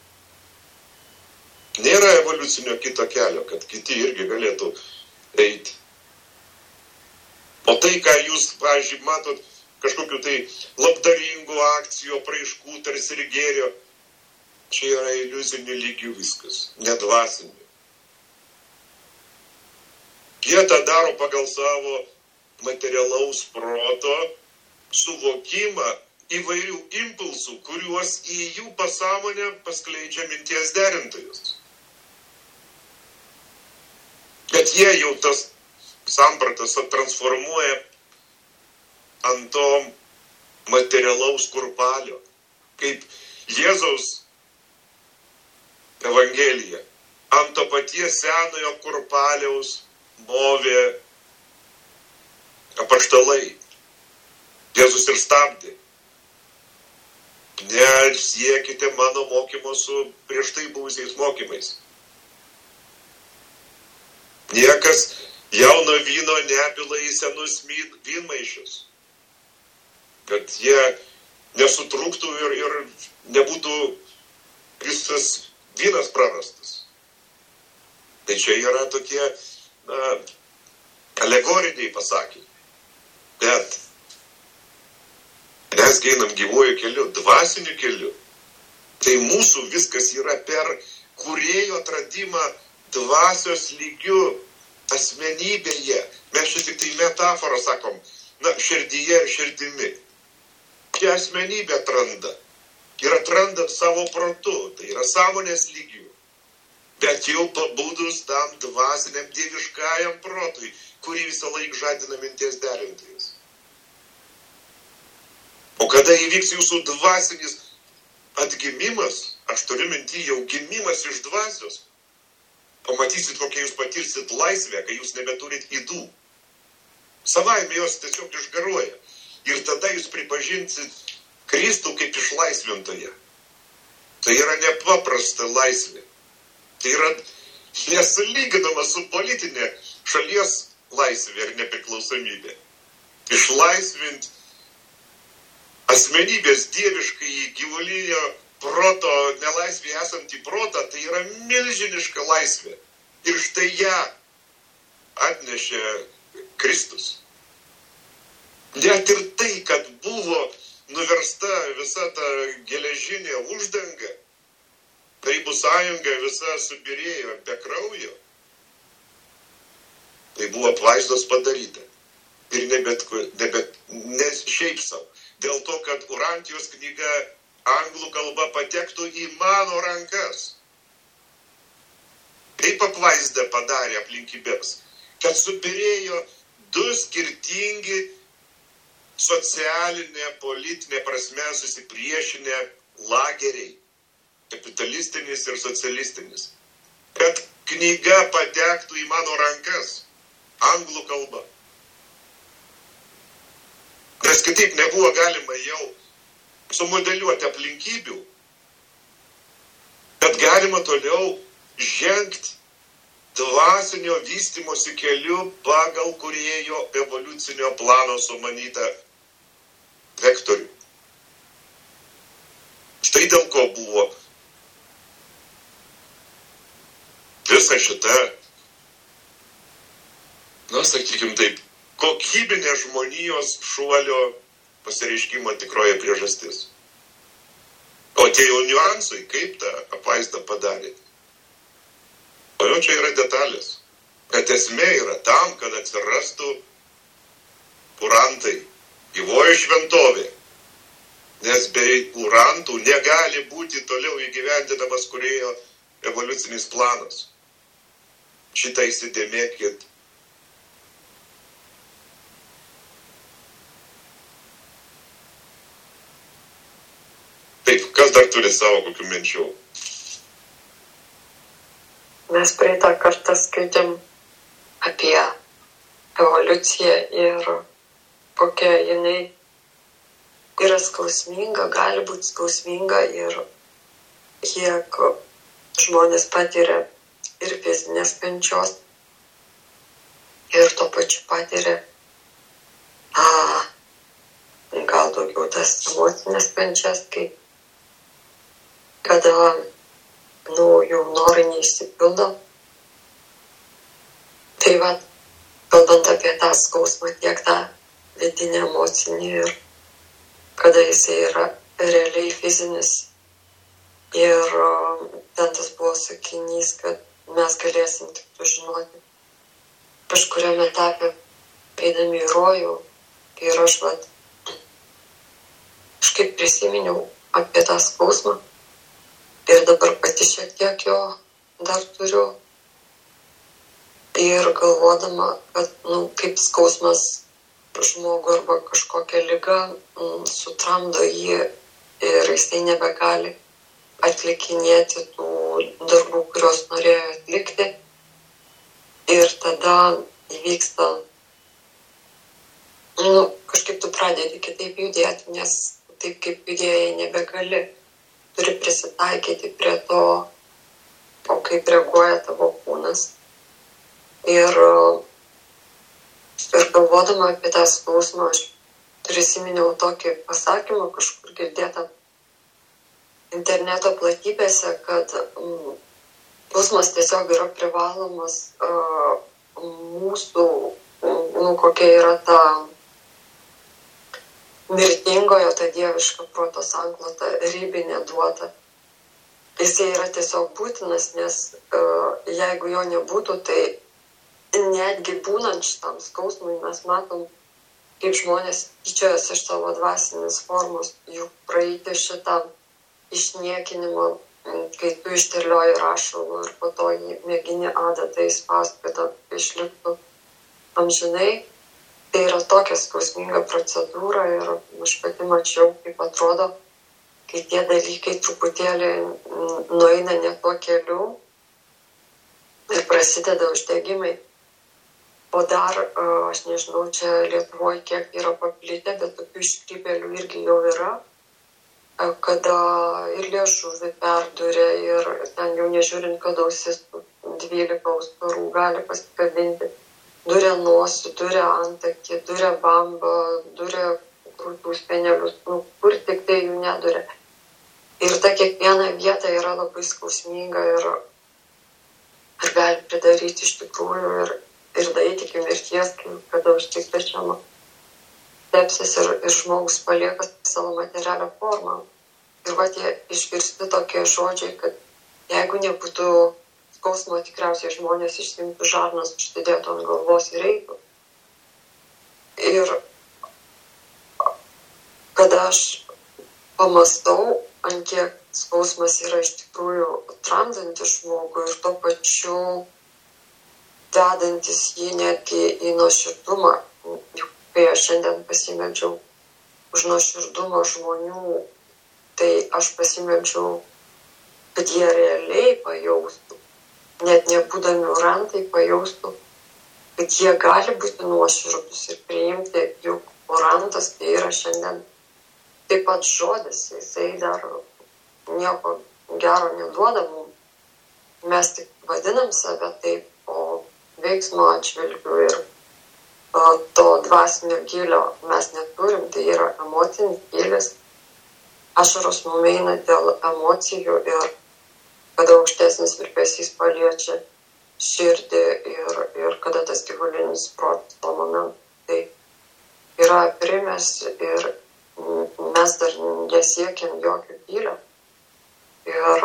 Nėra evoliucinio kito kelio, kad kiti irgi galėtų eiti. O tai, ką jūs, pavyzdžiui, matot, kažkokių tai labdaringų akcijų, apraiškų, tarsi ir gėrio. Čia yra iliuzinių lygių viskas, nedvasinių. Jie tą daro pagal savo materialaus proto suvokimą įvairių impulsų, kuriuos į jų pasąmonę paskleidžia minties derintojus. Bet jie jau tas sampratas transformuoja ant to materialaus kurpalio, kaip Jėzaus Evangelija. Ant to paties senojo kurpaliaus movė apaštalai. Jėzus ir stabdė. Nesiekite mano mokymo su prieš tai buvusiais mokymais. Niekas jauno vyno nepila į senus vynmaišius, kad jie nesutrūktų ir, ir nebūtų visas vynas prarastas. Tai čia yra tokie na, alegoriniai pasakymai. Bet mes einam gyvuoju keliu, dvasiniu keliu. Tai mūsų viskas yra per kūrėjo atradimą dvasios lygių asmenybėje. Mes čia tik tai metaforą sakom, na, širdyje ir širdimi. Čia asmenybė atranda. Ir atranda savo protu, tai yra sąmonės lygių. Bet jau pabudus tam dvasiniam dieviškajam protui, kurį visą laiką žadina minties derintojas. O kada įvyks jūsų dvasinis atgimimas, aš turiu minty jau gimimas iš dvasios, pamatysit, kokia jūs patirsit laisvę, kai jūs nebeturit ydų. Savaime jos tiesiog išgaruoja. Ir tada jūs pripažinsit Kristų kaip išlaisvintoje. Tai yra nepaprasta laisvė. Tai yra nesulyginama su politinė šalies laisvė ir nepriklausomybė. Išlaisvint asmenybės dieviškai į gyvulinio proto nelaisvė esantį protą, tai yra milžiniška laisvė. Ir štai ją atnešė Kristus. Net ir tai, kad buvo nuversta visa ta geležinė uždanga, Tarybų sąjunga visa subirėjo be kraujo, tai buvo apvaizdos padaryta. Ir ne, bet, ne, bet, ne šiaip savo. Dėl to, kad Urantijos knyga anglų kalba patektų į mano rankas. Taip apvaizdą padarė aplinkybėms, kad subirėjo du skirtingi socialinė, politinė prasme susipriešinę lageriai, kapitalistinis ir socialistinis. Kad knyga patektų į mano rankas, anglų kalba. Nes kitaip nebuvo galima jau sumodeliuoti aplinkybių, kad galima toliau žengti dvasinio vystymosi keliu pagal kūrėjo evoliucinio plano sumanytą vektorių. Štai dėl ko buvo visa šita, na, sakykim taip, kokybinė žmonijos šuolio pasireiškimo tikroje priežastis. O tie jau niuansai, kaip tą apvaizdą padarė. O jau čia yra detalės. Bet esmė yra tam, kad atsirastų urantai, gyvoji šventovė. Nes be urantų negali būti toliau įgyvendinamas kūrėjo evoliucinis planas. Šitą įsidėmėkit. Taip, kas dar turi savo kokių minčių? Mes praeitą kartą skaitėm apie evoliuciją ir kokia jinai yra skausminga, gali būti skausminga ir kiek žmonės patiria ir fizinės kančios ir tuo pačiu patiria a, gal daugiau tas emocinės kančias, kai kada nu, jų norai neišsipildo. Tai va, kalbant apie tą skausmą, tiek tą vidinį, emocinį ir kada jisai yra realiai fizinis. Ir ten tas buvo sakinys, kad mes galėsim tik sužinoti kažkuriame etape, eidami į rojų. Ir aš vat, kažkaip prisiminiau apie tą skausmą. Ir dabar pati šiek tiek jo dar turiu. Ir galvodama, kad nu, kaip skausmas žmogų arba kažkokią ligą m, sutramdo jį ir jisai nebegali atlikinėti tų darbų, kuriuos norėjo atlikti. Ir tada įvyksta, nu, kažkaip tu pradedi kitaip judėti, nes taip kaip judėjai nebegali. Turi prisitaikyti prie to, o kaip reaguoja tavo kūnas. Ir, ir galvodama apie tą skausmą, aš prisiminiau tokį pasakymą kažkur girdėtą interneto platybėse, kad mm, skausmas tiesiog yra privalomas uh, mūsų, nu, kokia yra ta mirtingojo, ta dieviška proto sanklota, ribinė duota. Jisai yra tiesiog būtinas, nes uh, jeigu jo nebūtų, tai netgi būnant šitam skausmui mes matom, kaip žmonės tyčiojasi iš savo dvasinės formos, jų praeiti šitą išniekinimą, kai tu išterlioji rašalų ir po to jį mėgini adatą įspausti, kad išliktų amžinai. Tai yra tokia skausminga procedūra ir aš pati mačiau, kaip atrodo, kai tie dalykai truputėlį nueina ne tuo keliu ir prasideda uždegimai. O dar, aš nežinau, čia Lietuvoje kiek yra paplitę, bet tokių iškrypėlių irgi jau yra, kada ir liežuvį perduria ir ten jau nežiūrint, kad ausis dvylika auskarų gali pasikabinti. Duria nosį, duria antakį, duria bambą, duria krūtų spenelius, nu, kur tik tai jų neduria. Ir ta kiekviena vieta yra labai skausminga ir, ir gali pridaryti iš tikrųjų ir, ir daryti iki mirties, kada užtikrečiama sepsis ir, ir žmogus palieka savo materialią formą. Ir va tie išgirsti tokie žodžiai, kad jeigu nebūtų skausmo, tikriausiai žmonės išsimtų žarnas, užsidėtų ant galvos ir eitų. Ir kada aš pamastau, ant kiek skausmas yra iš tikrųjų tramdantis žmogų ir tuo pačiu vedantis jį netgi į nuoširdumą. Kai aš šiandien pasimeldžiau už nuoširdumą žmonių, tai aš pasimeldžiau, kad jie realiai pajaustų, net nebūdami orantai pajaustų, kad jie gali būti nuoširdus ir priimti, juk orantas tai yra šiandien taip pat žodis, jisai dar nieko gero neduoda mums. Mes tik vadinam save taip, o veiksmo atžvilgiu ir o, to dvasinio gylio mes neturim, tai yra emocinis gylis. Ašaros mum eina dėl emocijų ir kada aukštesnis virpesys paliečia širdį ir, ir kada tas gyvulinis protas to momentu. Tai yra primės ir mes dar nesiekiam jokio gylio. Ir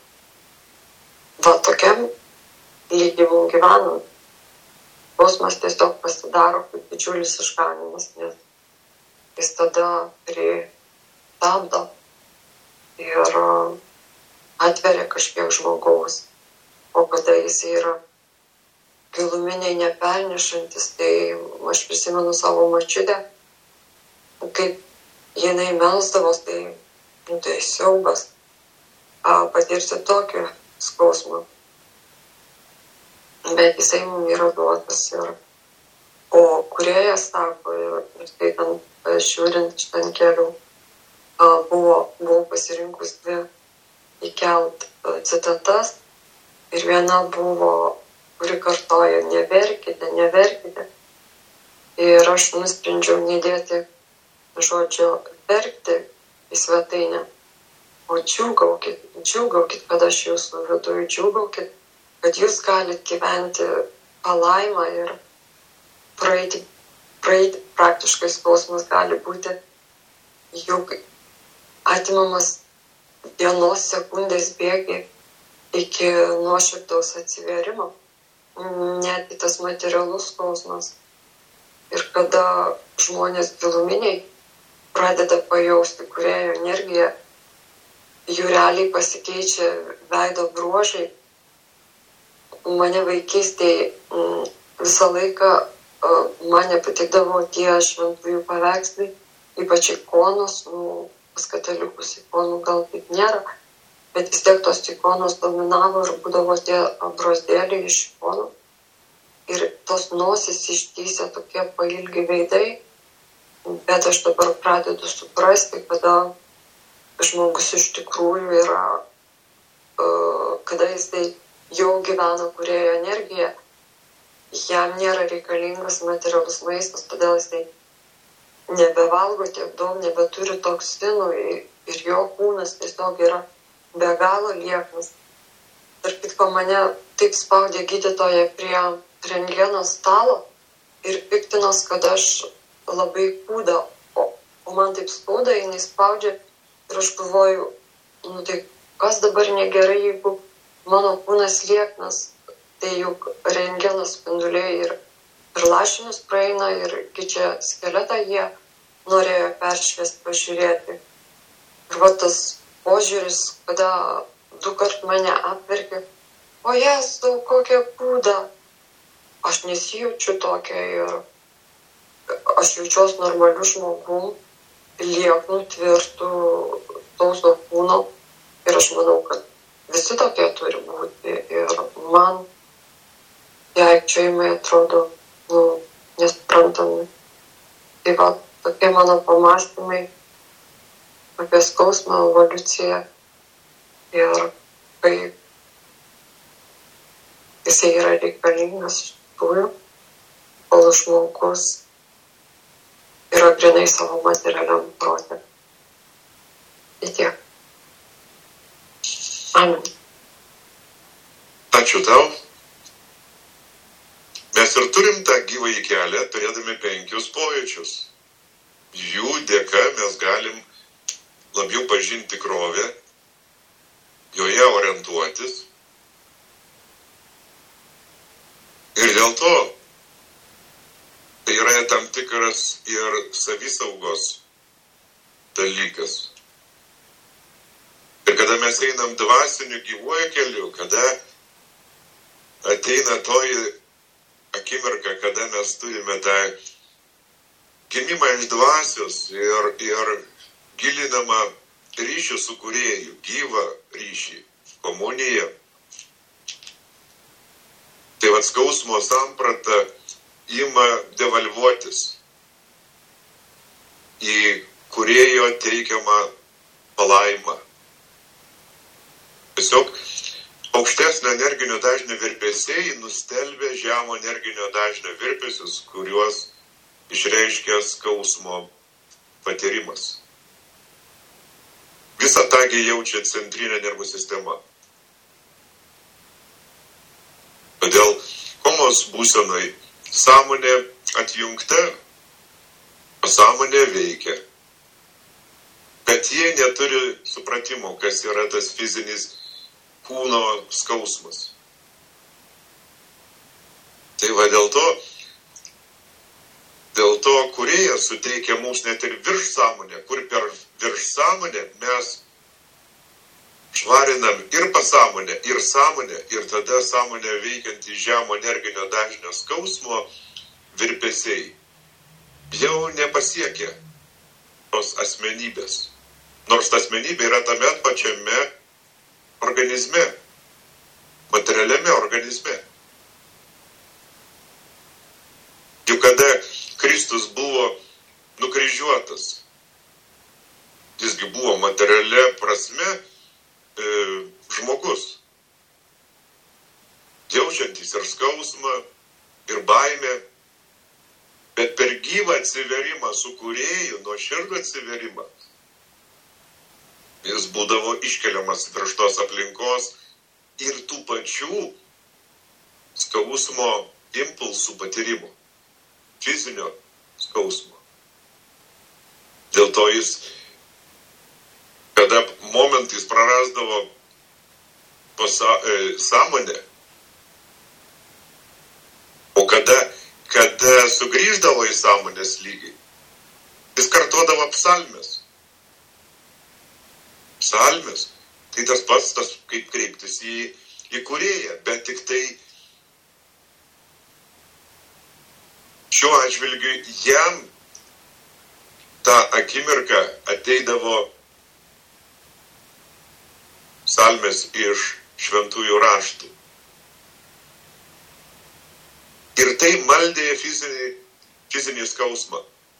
va tokiam lygimų gyvenant, skausmas tiesiog pasidaro kaip didžiulis išganimas, nes jis tada pristabdo ir atveria kažkiek žmogaus. O kada jis yra giluminiai nepernešantis, tai aš prisimenu savo močiutę, kaip jinai melsdavos, tai, nu, tai siaubas patirti tokį skausmą. Bet jisai mums yra duotas. Ir, o kūrėjas sako, ir, ir tai ten žiūrint iš ten kelių, buvo, buvo pasirinkus dvi įkelt citatas ir viena buvo, kuri kartoja neverkite, neverkite. Ir aš nusprendžiau nedėti žodžio verkti į svetainę, o džiūgaukit, džiūgaukit, kad aš jūsų viduje, džiūgaukit, kad jūs galite gyventi palaimą ir praeiti, praeiti praktiškai skausmas gali būti juk atimamas vienos sekundės bėgi iki nuoširdaus atsivėrimo, net tas materialus skausmas. Ir kada žmonės giluminiai pradeda pajausti kūrėjo energiją, jų realiai pasikeičia veido bruožai. Mane vaikystėje visą laiką man nepatikdavo tie šventųjų paveikslai, ypač ikonos, nu, pas katalikus ikonų gal taip nėra, bet vis tiek tos ikonos dominavo ir būdavo tie brozdėliai iš ikonų. Ir tos nosis ištysė tokie pailgi veidai, bet aš dabar pradedu suprasti, kada žmogus iš tikrųjų yra, kada jisai jau gyvena kūrėjo energiją, jam nėra reikalingas materialus maistas, todėl jisai nebevalgo tiek daug, nebeturi toksinų ir jo kūnas tiesiog yra be galo lieknas. Ir kitko mane taip spaudė gydytoja prie rentgeno stalo ir piktinos, kad aš labai kūda, o, o man taip skauda, jinai spaudžia ir aš galvoju, nu tai kas dabar negerai, jeigu mano kūnas lieknas, tai juk rentgeno spinduliai ir, ir lašinius praeina ir čia skeletą jie norėjo peršviesti, pažiūrėti. Ir va tas požiūris, kada du kart mane apverkė, o Jėzau, kokia kūda. Aš nesijaučiu tokia ir aš jaučiuos normaliu žmogum, lieknu, tvirtu, tauso kūno. Ir aš manau, kad visi tokie turi būti. Ir man tie aikčiojimai atrodo, nu, nesuprantami. Tai va, tokie mano pamąstymai apie skausmą, evoliuciją ir kaip jisai yra reikalingas iš tikrųjų, kol žmogus yra grinai savo materialiam prote. Tai tiek. Amen. Ačiū tau. Mes ir turim tą gyvąjį kelią, turėdami penkius pojūčius. Jų dėka mes galim labiau pažinti tikrovę, joje orientuotis. Ir dėl to tai yra tam tikras ir savisaugos dalykas. Ir kada mes einam dvasiniu gyvuoju keliu, kada ateina toji akimirka, kada mes turime tą gimimą iš dvasios ir, ir gilinamą ryšį su kūrėju, gyvą ryšį, komuniją. Tai vat skausmo samprata ima devalvuotis į kūrėjo teikiamą palaimą. Tiesiog aukštesnio energinio dažnio virpesiai nustelbia žemo energinio dažnio virpesius, kuriuos išreiškia skausmo patyrimas. Visą tągi jaučia centrinė nervų sistema. Todėl komos būsenai sąmonė atjungta, pasąmonė veikia. Kad jie neturi supratimo, kas yra tas fizinis kūno skausmas. Tai va dėl to, dėl to kūrėjas suteikia mums net ir virš sąmonę, kur per virš sąmonę mes švarinam ir pasąmonę, ir sąmonę, ir tada sąmonę veikiantį žemo energinio dažnio skausmo virpesiai jau nepasiekia tos asmenybės. Nors ta asmenybė yra tame pačiame organizme, materialiame organizme. Juk kada Kristus buvo nukryžiuotas, jisgi buvo materialia prasme e, žmogus, jaučiantis ir skausmą, ir baimę, bet per gyvą atsiverimą su kūrėju, nuoširdų atsiverimą, jis būdavo iškeliamas virš tos aplinkos ir tų pačių skausmo impulsų patyrimų, fizinio skausmo. Dėl to jis kada momentais prarasdavo pasa, e, sąmonę, o kada, kada sugrįždavo į sąmonės lygį, jis kartuodavo psalmes. Psalmes, tai tas pats, tas kaip kreiptis į, į kūrėją, bet tik tai šiuo atžvilgiu jam tą akimirką ateidavo psalmės iš šventųjų raštų. Ir tai maldė fizinį, fizinį skausmą.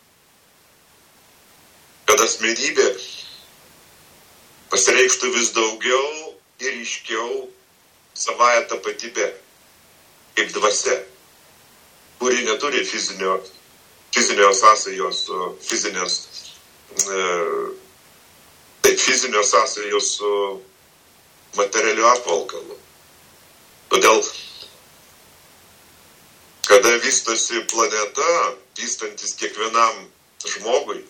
Kad asmenybė pasireikštų vis daugiau ir ryškiau savąją tapatybę, kaip dvasia, kuri neturi fizinio, fizinio sąsajos su fizinės, e, tai fizinio sąsajos su materialiu apvalkalu. Todėl, kada vystosi planeta, vystantis kiekvienam žmogui,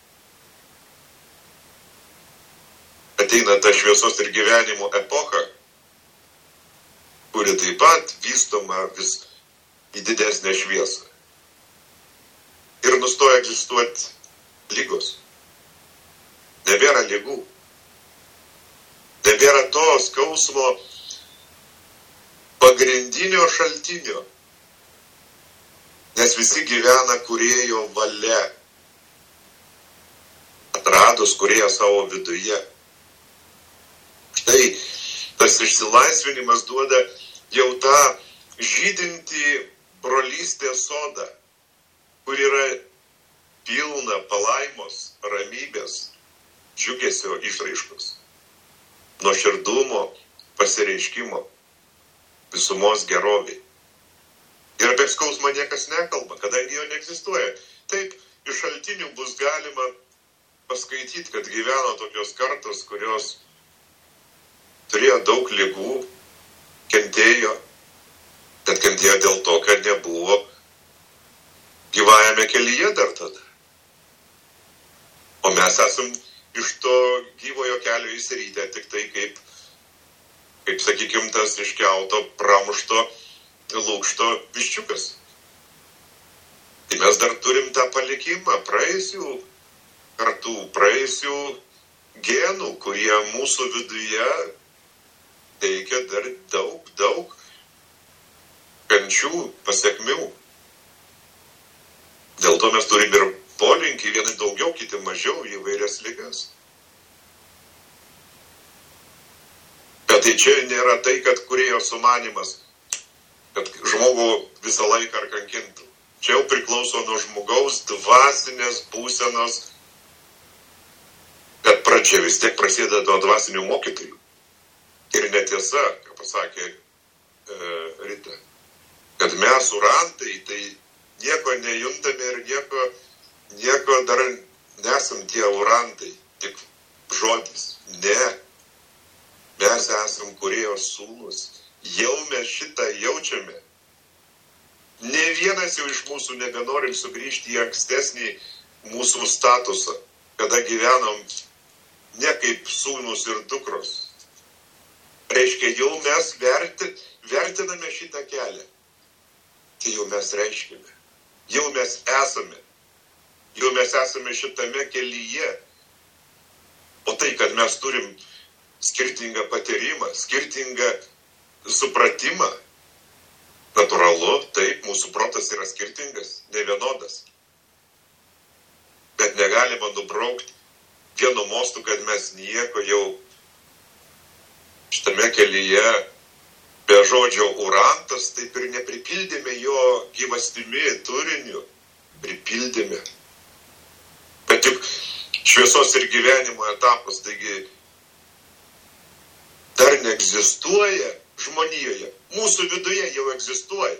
ateina ta šviesos ir gyvenimo epocha, kuri taip pat vystoma vis į didesnę šviesą. Ir nustoja egzistuoti lygos. Nebėra lygų. Nebėra to skausmo pagrindinio šaltinio. Nes visi gyvena kūrėjo valia. Atradus kūrėją savo viduje. Štai tas išsilaisvinimas duoda jau tą žydintį brolystės sodą, kur yra pilna palaimos, ramybės, džiugesio išraiškos, nuoširdumo, pasireiškimo, visumos gerovė. Ir apie skausmą niekas nekalba, kadangi jo neegzistuoja. Taip, iš šaltinių bus galima paskaityti, kad gyveno tokios kartos, kurios turėjo daug ligų, kentėjo, bet kentėjo dėl to, kad nebuvo gyvajame kelyje dar tada. O mes esam iš to gyvojo kelio įsirytę tik tai kaip, kaip sakykim, tas iškelto, pramušto, lūkšto viščiukas. Tai mes dar turim tą palikimą praeisių kartų, praeisių genų, kurie mūsų viduje teikia dar daug, daug kančių, pasiekmių. Dėl to mes turim ir polinkį, vieni daugiau, kiti mažiau, įvairias ligas. Bet tai čia nėra tai, kad kūrėjo sumanimas, kad žmogų visą laiką ar kankintų. Čia jau priklauso nuo žmogaus dvasinės būsenos, kad pradžia vis tiek prasideda nuo dvasinių mokytojų. Ir netiesa, ką pasakė e, Rita, kad mes urantai, tai nieko nejuntame ir nieko, nieko dar nesam tie urantai, tik žodis. Ne, mes esam kūrėjo sūnus, jau mes šitą jaučiame. Ne vienas jau iš mūsų nebenorim sugrįžti į ankstesnį mūsų statusą, kada gyvenom ne kaip sūnus ir dukros. Reiškia, jau mes verti, vertiname šitą kelią. Tai jau mes reiškime. Jau mes esame. Jau mes esame šitame kelyje. O tai, kad mes turim skirtingą patyrimą, skirtingą supratimą, natūralu, taip, mūsų protas yra skirtingas, nevienodas. Bet negalima nubraukti vienu mostu, kad mes nieko jau šitame kelyje be žodžio urantas, taip ir nepripildėme jo gyvastimi, turiniu, pripildėme. Bet juk šviesos ir gyvenimo etapas, taigi dar neegzistuoja žmonijoje, mūsų viduje jau egzistuoja.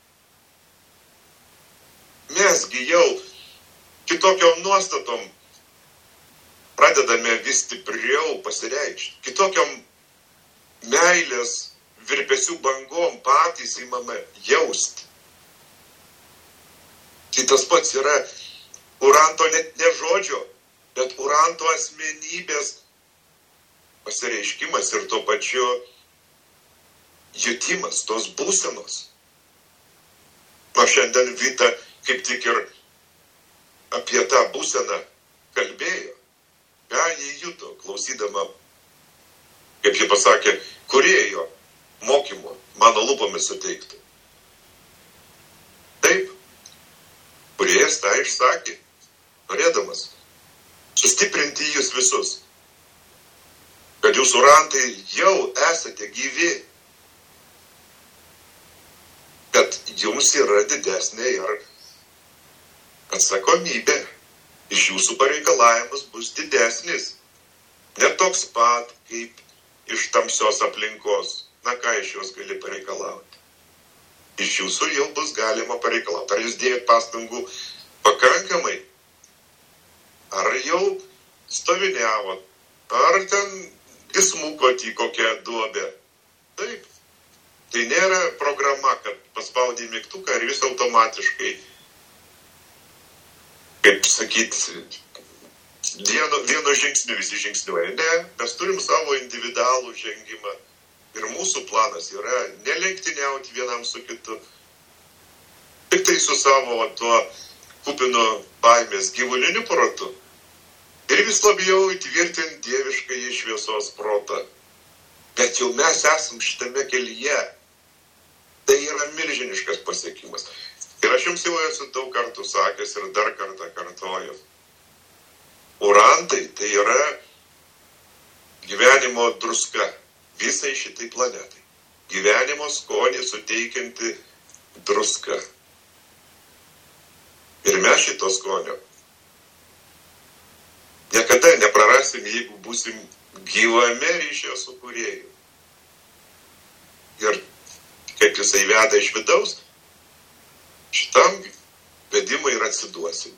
Mesgi jau kitokiom nuostatom pradedame vis stipriau pasireikšti, kitokiom meilės virpesių bangom patys įmame jausti. Tai tas pats yra uranto net ne žodžio, bet uranto asmenybės pasireiškimas ir tuo pačiu jutimas, tos būsenos. O šiandien Vita kaip tik ir apie tą būseną kalbėjo. Ką jį juto, klausydama, kaip ji pasakė, kūrėjo mokymo mano lūpomis suteiktų. Taip, kūrėjas tą išsakė, norėdamas sustiprinti jūs visus, kad jūsų rantai jau esate gyvi, kad jums yra didesnė ir atsakomybė, iš jūsų pareikalavimas bus didesnis, ne toks pat, kaip iš tamsios aplinkos. Na ką iš jos gali pareikalauti? Iš jūsų jau bus galima pareikalauti. Ar jūs dėjot pastangų pakankamai? Ar jau stoviniavot? Ar ten įsmukot į kokią duobę? Taip. Tai nėra programa, kad paspaudė mygtuką ir vis automatiškai, kaip sakyt, vienu, vienu žingsniu visi žingsniuoja. Ne, mes turim savo individualų žengimą. Ir mūsų planas yra nelenktyniauti vienam su kitu. Tik tai su savo tuo kupinu baimės gyvuliniu protu. Ir vis labiau įtvirtinti dieviškai šviesos protą. Bet jau mes esam šitame kelyje. Tai yra milžiniškas pasiekimas. Ir aš jums jau esu daug kartų sakęs ir dar kartą kartoju. Urantai tai yra gyvenimo druska visai šitai planetai. Gyvenimo skonį suteikianti druska. Ir mes šito skonio niekada neprarasim, jeigu būsim gyvame ryšio su kūrėju. Ir kaip jisai veda iš vidaus, šitam vedimui ir atsiduosim.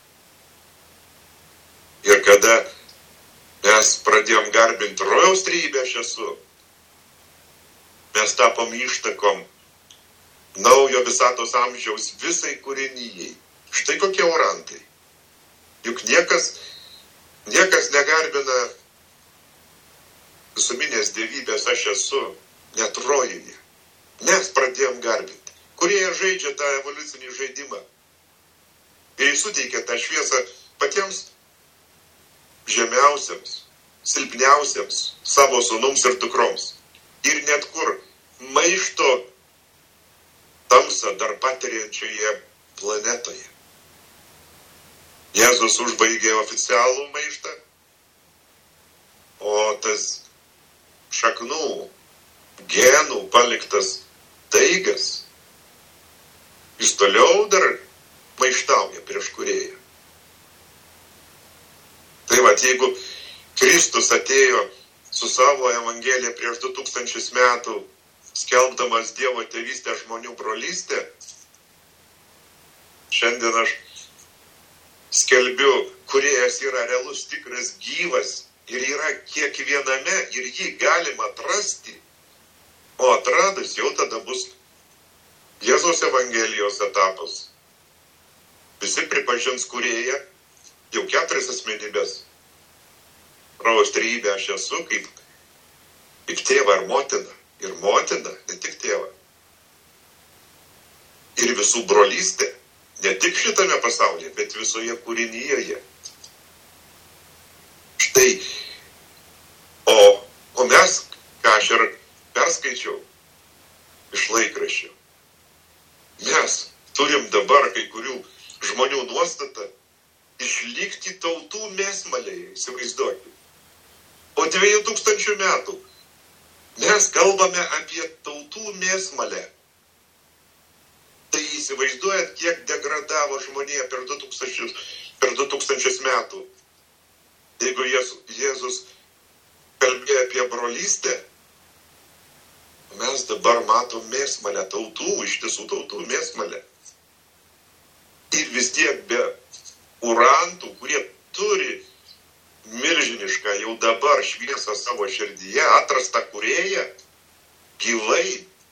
Ir kada mes pradėjom garbinti rojaus trejybę aš esu, mes tapom ištakom naujo visatos amžiaus visai kūrinijai. Štai kokie urantai. Juk niekas, niekas negarbina visuminės dievybės aš esu net rojuje. Mes pradėjom garbinti, kurie žaidžia tą evoliucinį žaidimą. Ir jis suteikia tą šviesą patiems žemiausiams, silpniausiams savo sūnums ir dukroms. Ir net kur maišto tamsą dar patiriančioje planetoje. Jėzus užbaigė oficialų maištą, o tas šaknų, genų paliktas taigas, jis toliau dar maištauja prieš kūrėją. Tai vat, jeigu Kristus atėjo su savo evangelija prieš du tūkstančius metų, skelbdamas Dievo tėvystę žmonių brolystę, šiandien aš skelbiu, kūrėjas yra realus, tikras, gyvas ir yra kiekviename ir jį galima atrasti. O atradus jau tada bus Jėzaus evangelijos etapas. Visi pripažins kūrėją, jau keturias asmenybės. Rojaus trejybė aš esu kaip, kaip tėva ir motina. Ir motina, ne tik tėva. Ir visų brolystė, ne tik šitame pasaulyje, bet visoje kūrinyje. Štai, o, o mes, ką aš ir perskaičiau iš laikraščių, mes turim dabar kai kurių žmonių nuostatą išlikti tautų mėsmalėje, įsivaizduokit. Po dviejų tūkstančių metų mes kalbame apie tautų mėsmalę. Tai įsivaizduojat, kiek degradavo žmonija per du tūkstančius, per du tūkstančius metų. Jeigu Jėzus, Jėzus kalbėjo apie brolystę, mes dabar matom mėsmalę tautų, iš tiesų tautų mėsmalę. Ir vis tiek be urantų, kurie turi milžinišką jau dabar šviesą savo širdyje, atrastą kūrėją, gyvai,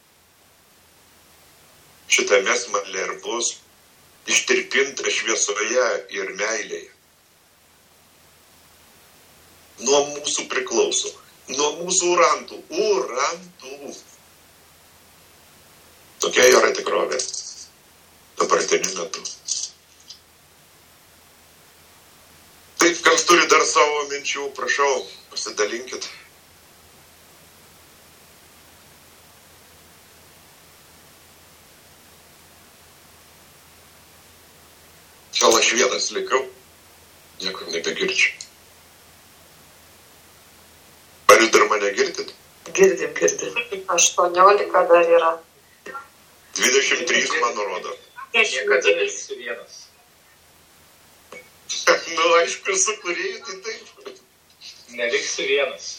šitą mėsmalę ir bus ištirpinta šviesoje ir meilėje. Nuo mūsų priklauso, nuo mūsų urantų. Urantų. Tokia yra tikrovė dabartiniu metu. Taip, kas turi dar savo minčių, prašau, pasidalinkit. Gal aš vienas likau, niekur nebegirdžiu. Ar jūs dar mane girdit? Girdim, girdim. aštuoniolika dar yra. dvidešimt trys man rodo. Niekada neliksiu vienas. Nu, aišku, su kūrėjai, tai taip. Neliksiu vienas.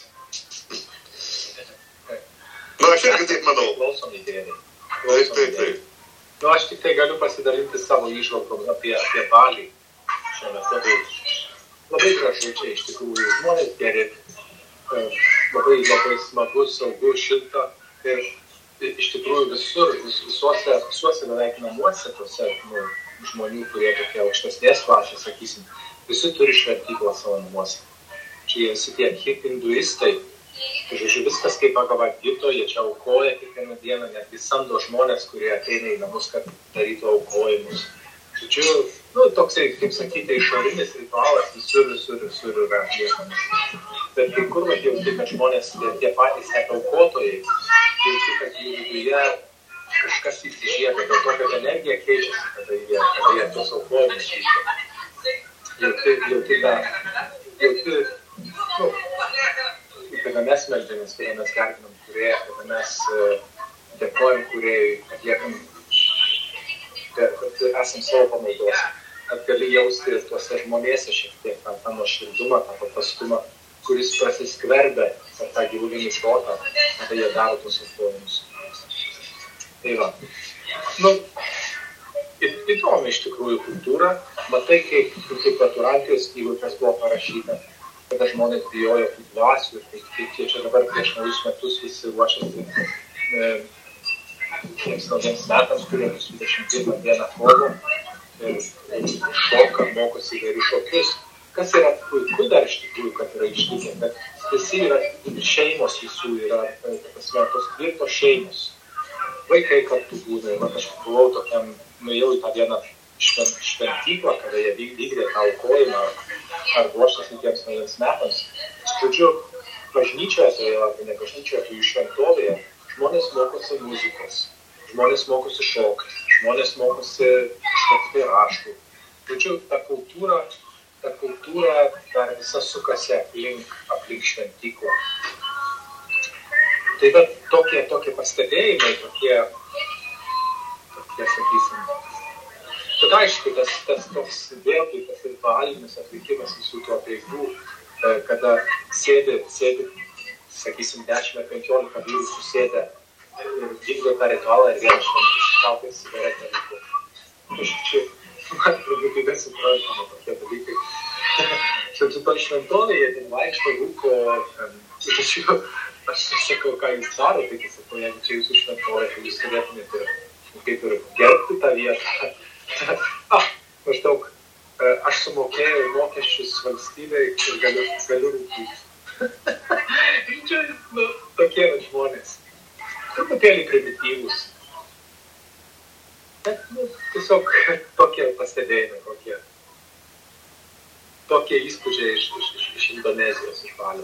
Nu, aš irgi taip manau. Klausom idėjai. Taip, taip, taip. Nu, aš tik tai galiu pasidalinti savo įžvalgom apie, apie Balį. Šiuo metu labai, labai gražu čia iš tikrųjų. Žmonės geri, labai, labai smagu, saugu, šilta. Ir iš tikrųjų visur, vis, visuose, visuose beveik namuose, tose nu, žmonių, kurie tokie aukštesnės klasės, sakysim, visi turi šventyklą savo namuose. Čia visi tie hinduistai. Žodžiu, viskas kaip Bhagavad Gita, jie čia aukoja kiekvieną dieną, netgi samdo žmonės, kurie ateina į namus, kad darytų aukojimus. Žodžiu, nu, toksai, kaip sakyti, išorinis ritualas visur, visur, visur yra atliekamas. Bet kai kur vat jauti, kad žmonės, tie patys net aukotojai, jauti, kad jų viduje kažkas įsižiebia, dėl to, kad energija keičiasi, kada jie, kada jie tos aukojimus vykdo. Jauti, jauti tą, jauti, nu, kada mes meldžiamės, kada mes garbinam kūrėją, kada mes dėkojam kūrėjui, atliekam, kad esam savo pamaldose, kad gali jausti ir tuose žmonėse šiek tiek tą, tą nuoširdumą, tą paprastumą, kuris prasiskverbia per tą gyvulinį protą, kada jie daro tuos aukojimus. Tai va. Nu, įdomi iš tikrųjų kultūra, matai, kaip, kaip Aturantijos knygų, kas buvo parašyta, kada žmonės bijojo tų dvasių ir kaip, kaip jie čia dabar prieš naujus metus visi ruošiasi e, tiems naujiems metams, kurie bus dvidešimt pirmą dieną kovo ir, ir šoka, mokosi įvairių šokius. Kas yra puiku dar iš tikrųjų, kad yra išlikę, bet visi yra šeimos visų, yra prasme, tos tvirtos šeimos. Vaikai kartu būna, ir aš buvau tokiam, nuėjau į tą vieną švent, šventyklą, kada jie vykdė tą aukojimą ar ruoštasi tiems naujiems metams. Žodžiu, bažnyčioje, tai yra, ne bažnyčioje, tai šventovėje, žmonės mokosi muzikos, žmonės mokosi šokti, žmonės mokosi šokti raštų. Žodžiu, ta kultūra, ta kultūra dar visa sukasi aplink, aplink šventyklą. Tai bet tokie, tokie pastebėjimai, tokie, tokie, sakysim, bet aišku, tas, tas toks vėlgi, tas ritualinis atlikimas visų tų apeigų, kada sėdi, sėdi, sakysim, dešimt ar penkiolika vyrų susėdę ir vykdo tą ritualą ir vienas ištraukia cigaretę rūko. Čia, man turbūt nesuprantama tokie dalykai. Žodžiu, toj šventovėje ten vaikšto rūko, žodžiu, aš sakau, ką jūs daro, tai kai sakau, jeigu čia jūsų šventovė, tai jūs turėtumėte kaip ir gerbti tą vietą. Ah, maždaug, aš sumokėjau mokesčius valstybei ir galiu, galiu rūkyti. Čia, nu, tokie žmonės. Truputėlį primityvūs. Bet, nu, tiesiog tokie pastebėjimai, kokie. Tokie įspūdžiai iš, iš, iš, iš Indonezijos, iš Balio.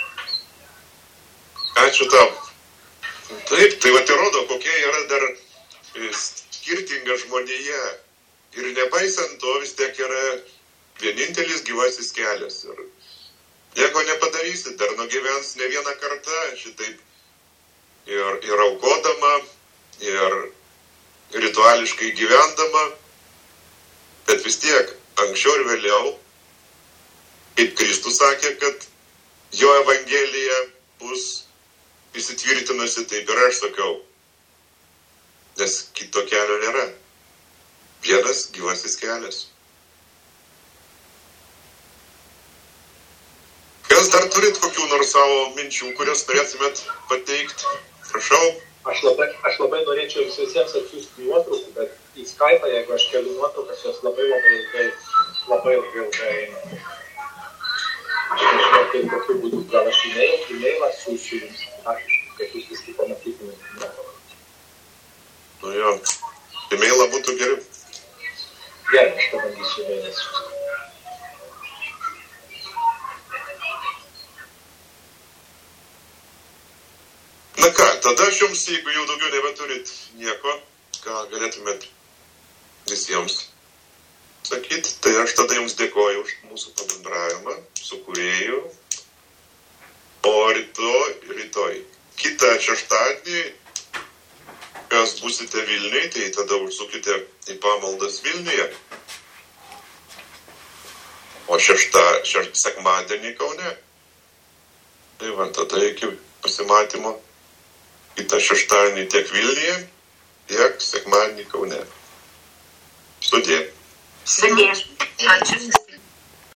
Ačiū tau. Taip, tai va įrodo, kokia yra dar skirtinga žmonėje. Ir nepaisant to vis tiek yra vienintelis gyvasis kelias. Ir nieko nepadarysi, dar nugyvens ne vieną kartą šitaip ir, ir aukodama, ir rituališkai gyvendama. Bet vis tiek, anksčiau ir vėliau, kaip Kristus sakė, kad jo evangelija bus įsitvirtinusi, taip ir aš sakau. Nes kito kelio nėra. Vienas gyvasis kelias. Kas dar turit kokių nors savo minčių, kurias norėtumėt pateikti? Prašau. Aš labai, aš labai norėčiau jums visiems atsiųsti nuotraukų, bet į Skype'ą, jeigu aš keliu nuotraukas, jos labai labai ilgai, labai ilgai ilgai eina. Aš nežinau, tai kokiu būdu, gal aš e-mail, e-mailą siūsiu jums, faktiškai, kad jūs viskai pamatytumėte. Nu jo, e-mailą būtų geriau. Gerai, aš pabandysiu e-mailą siūsti. Na ką, tada aš jums, jeigu jau daugiau nebeturit nieko, ką galėtumėt visiems sakyti, tai aš tada jums dėkoju už mūsų pabendravimą su kūrėju. O rytoj, rytoj, kitą šeštadienį, kas būsite Vilniuje, tai tada užsukite į pamaldas Vilniuje. O šeštą, šeštą sekmadienį Kaune. Tai va, tada iki pasimatymo. Kitą šeštadienį tiek Vilniuje, tiek sekmadienį Kaune. Sudie. Sudie. Ačiū.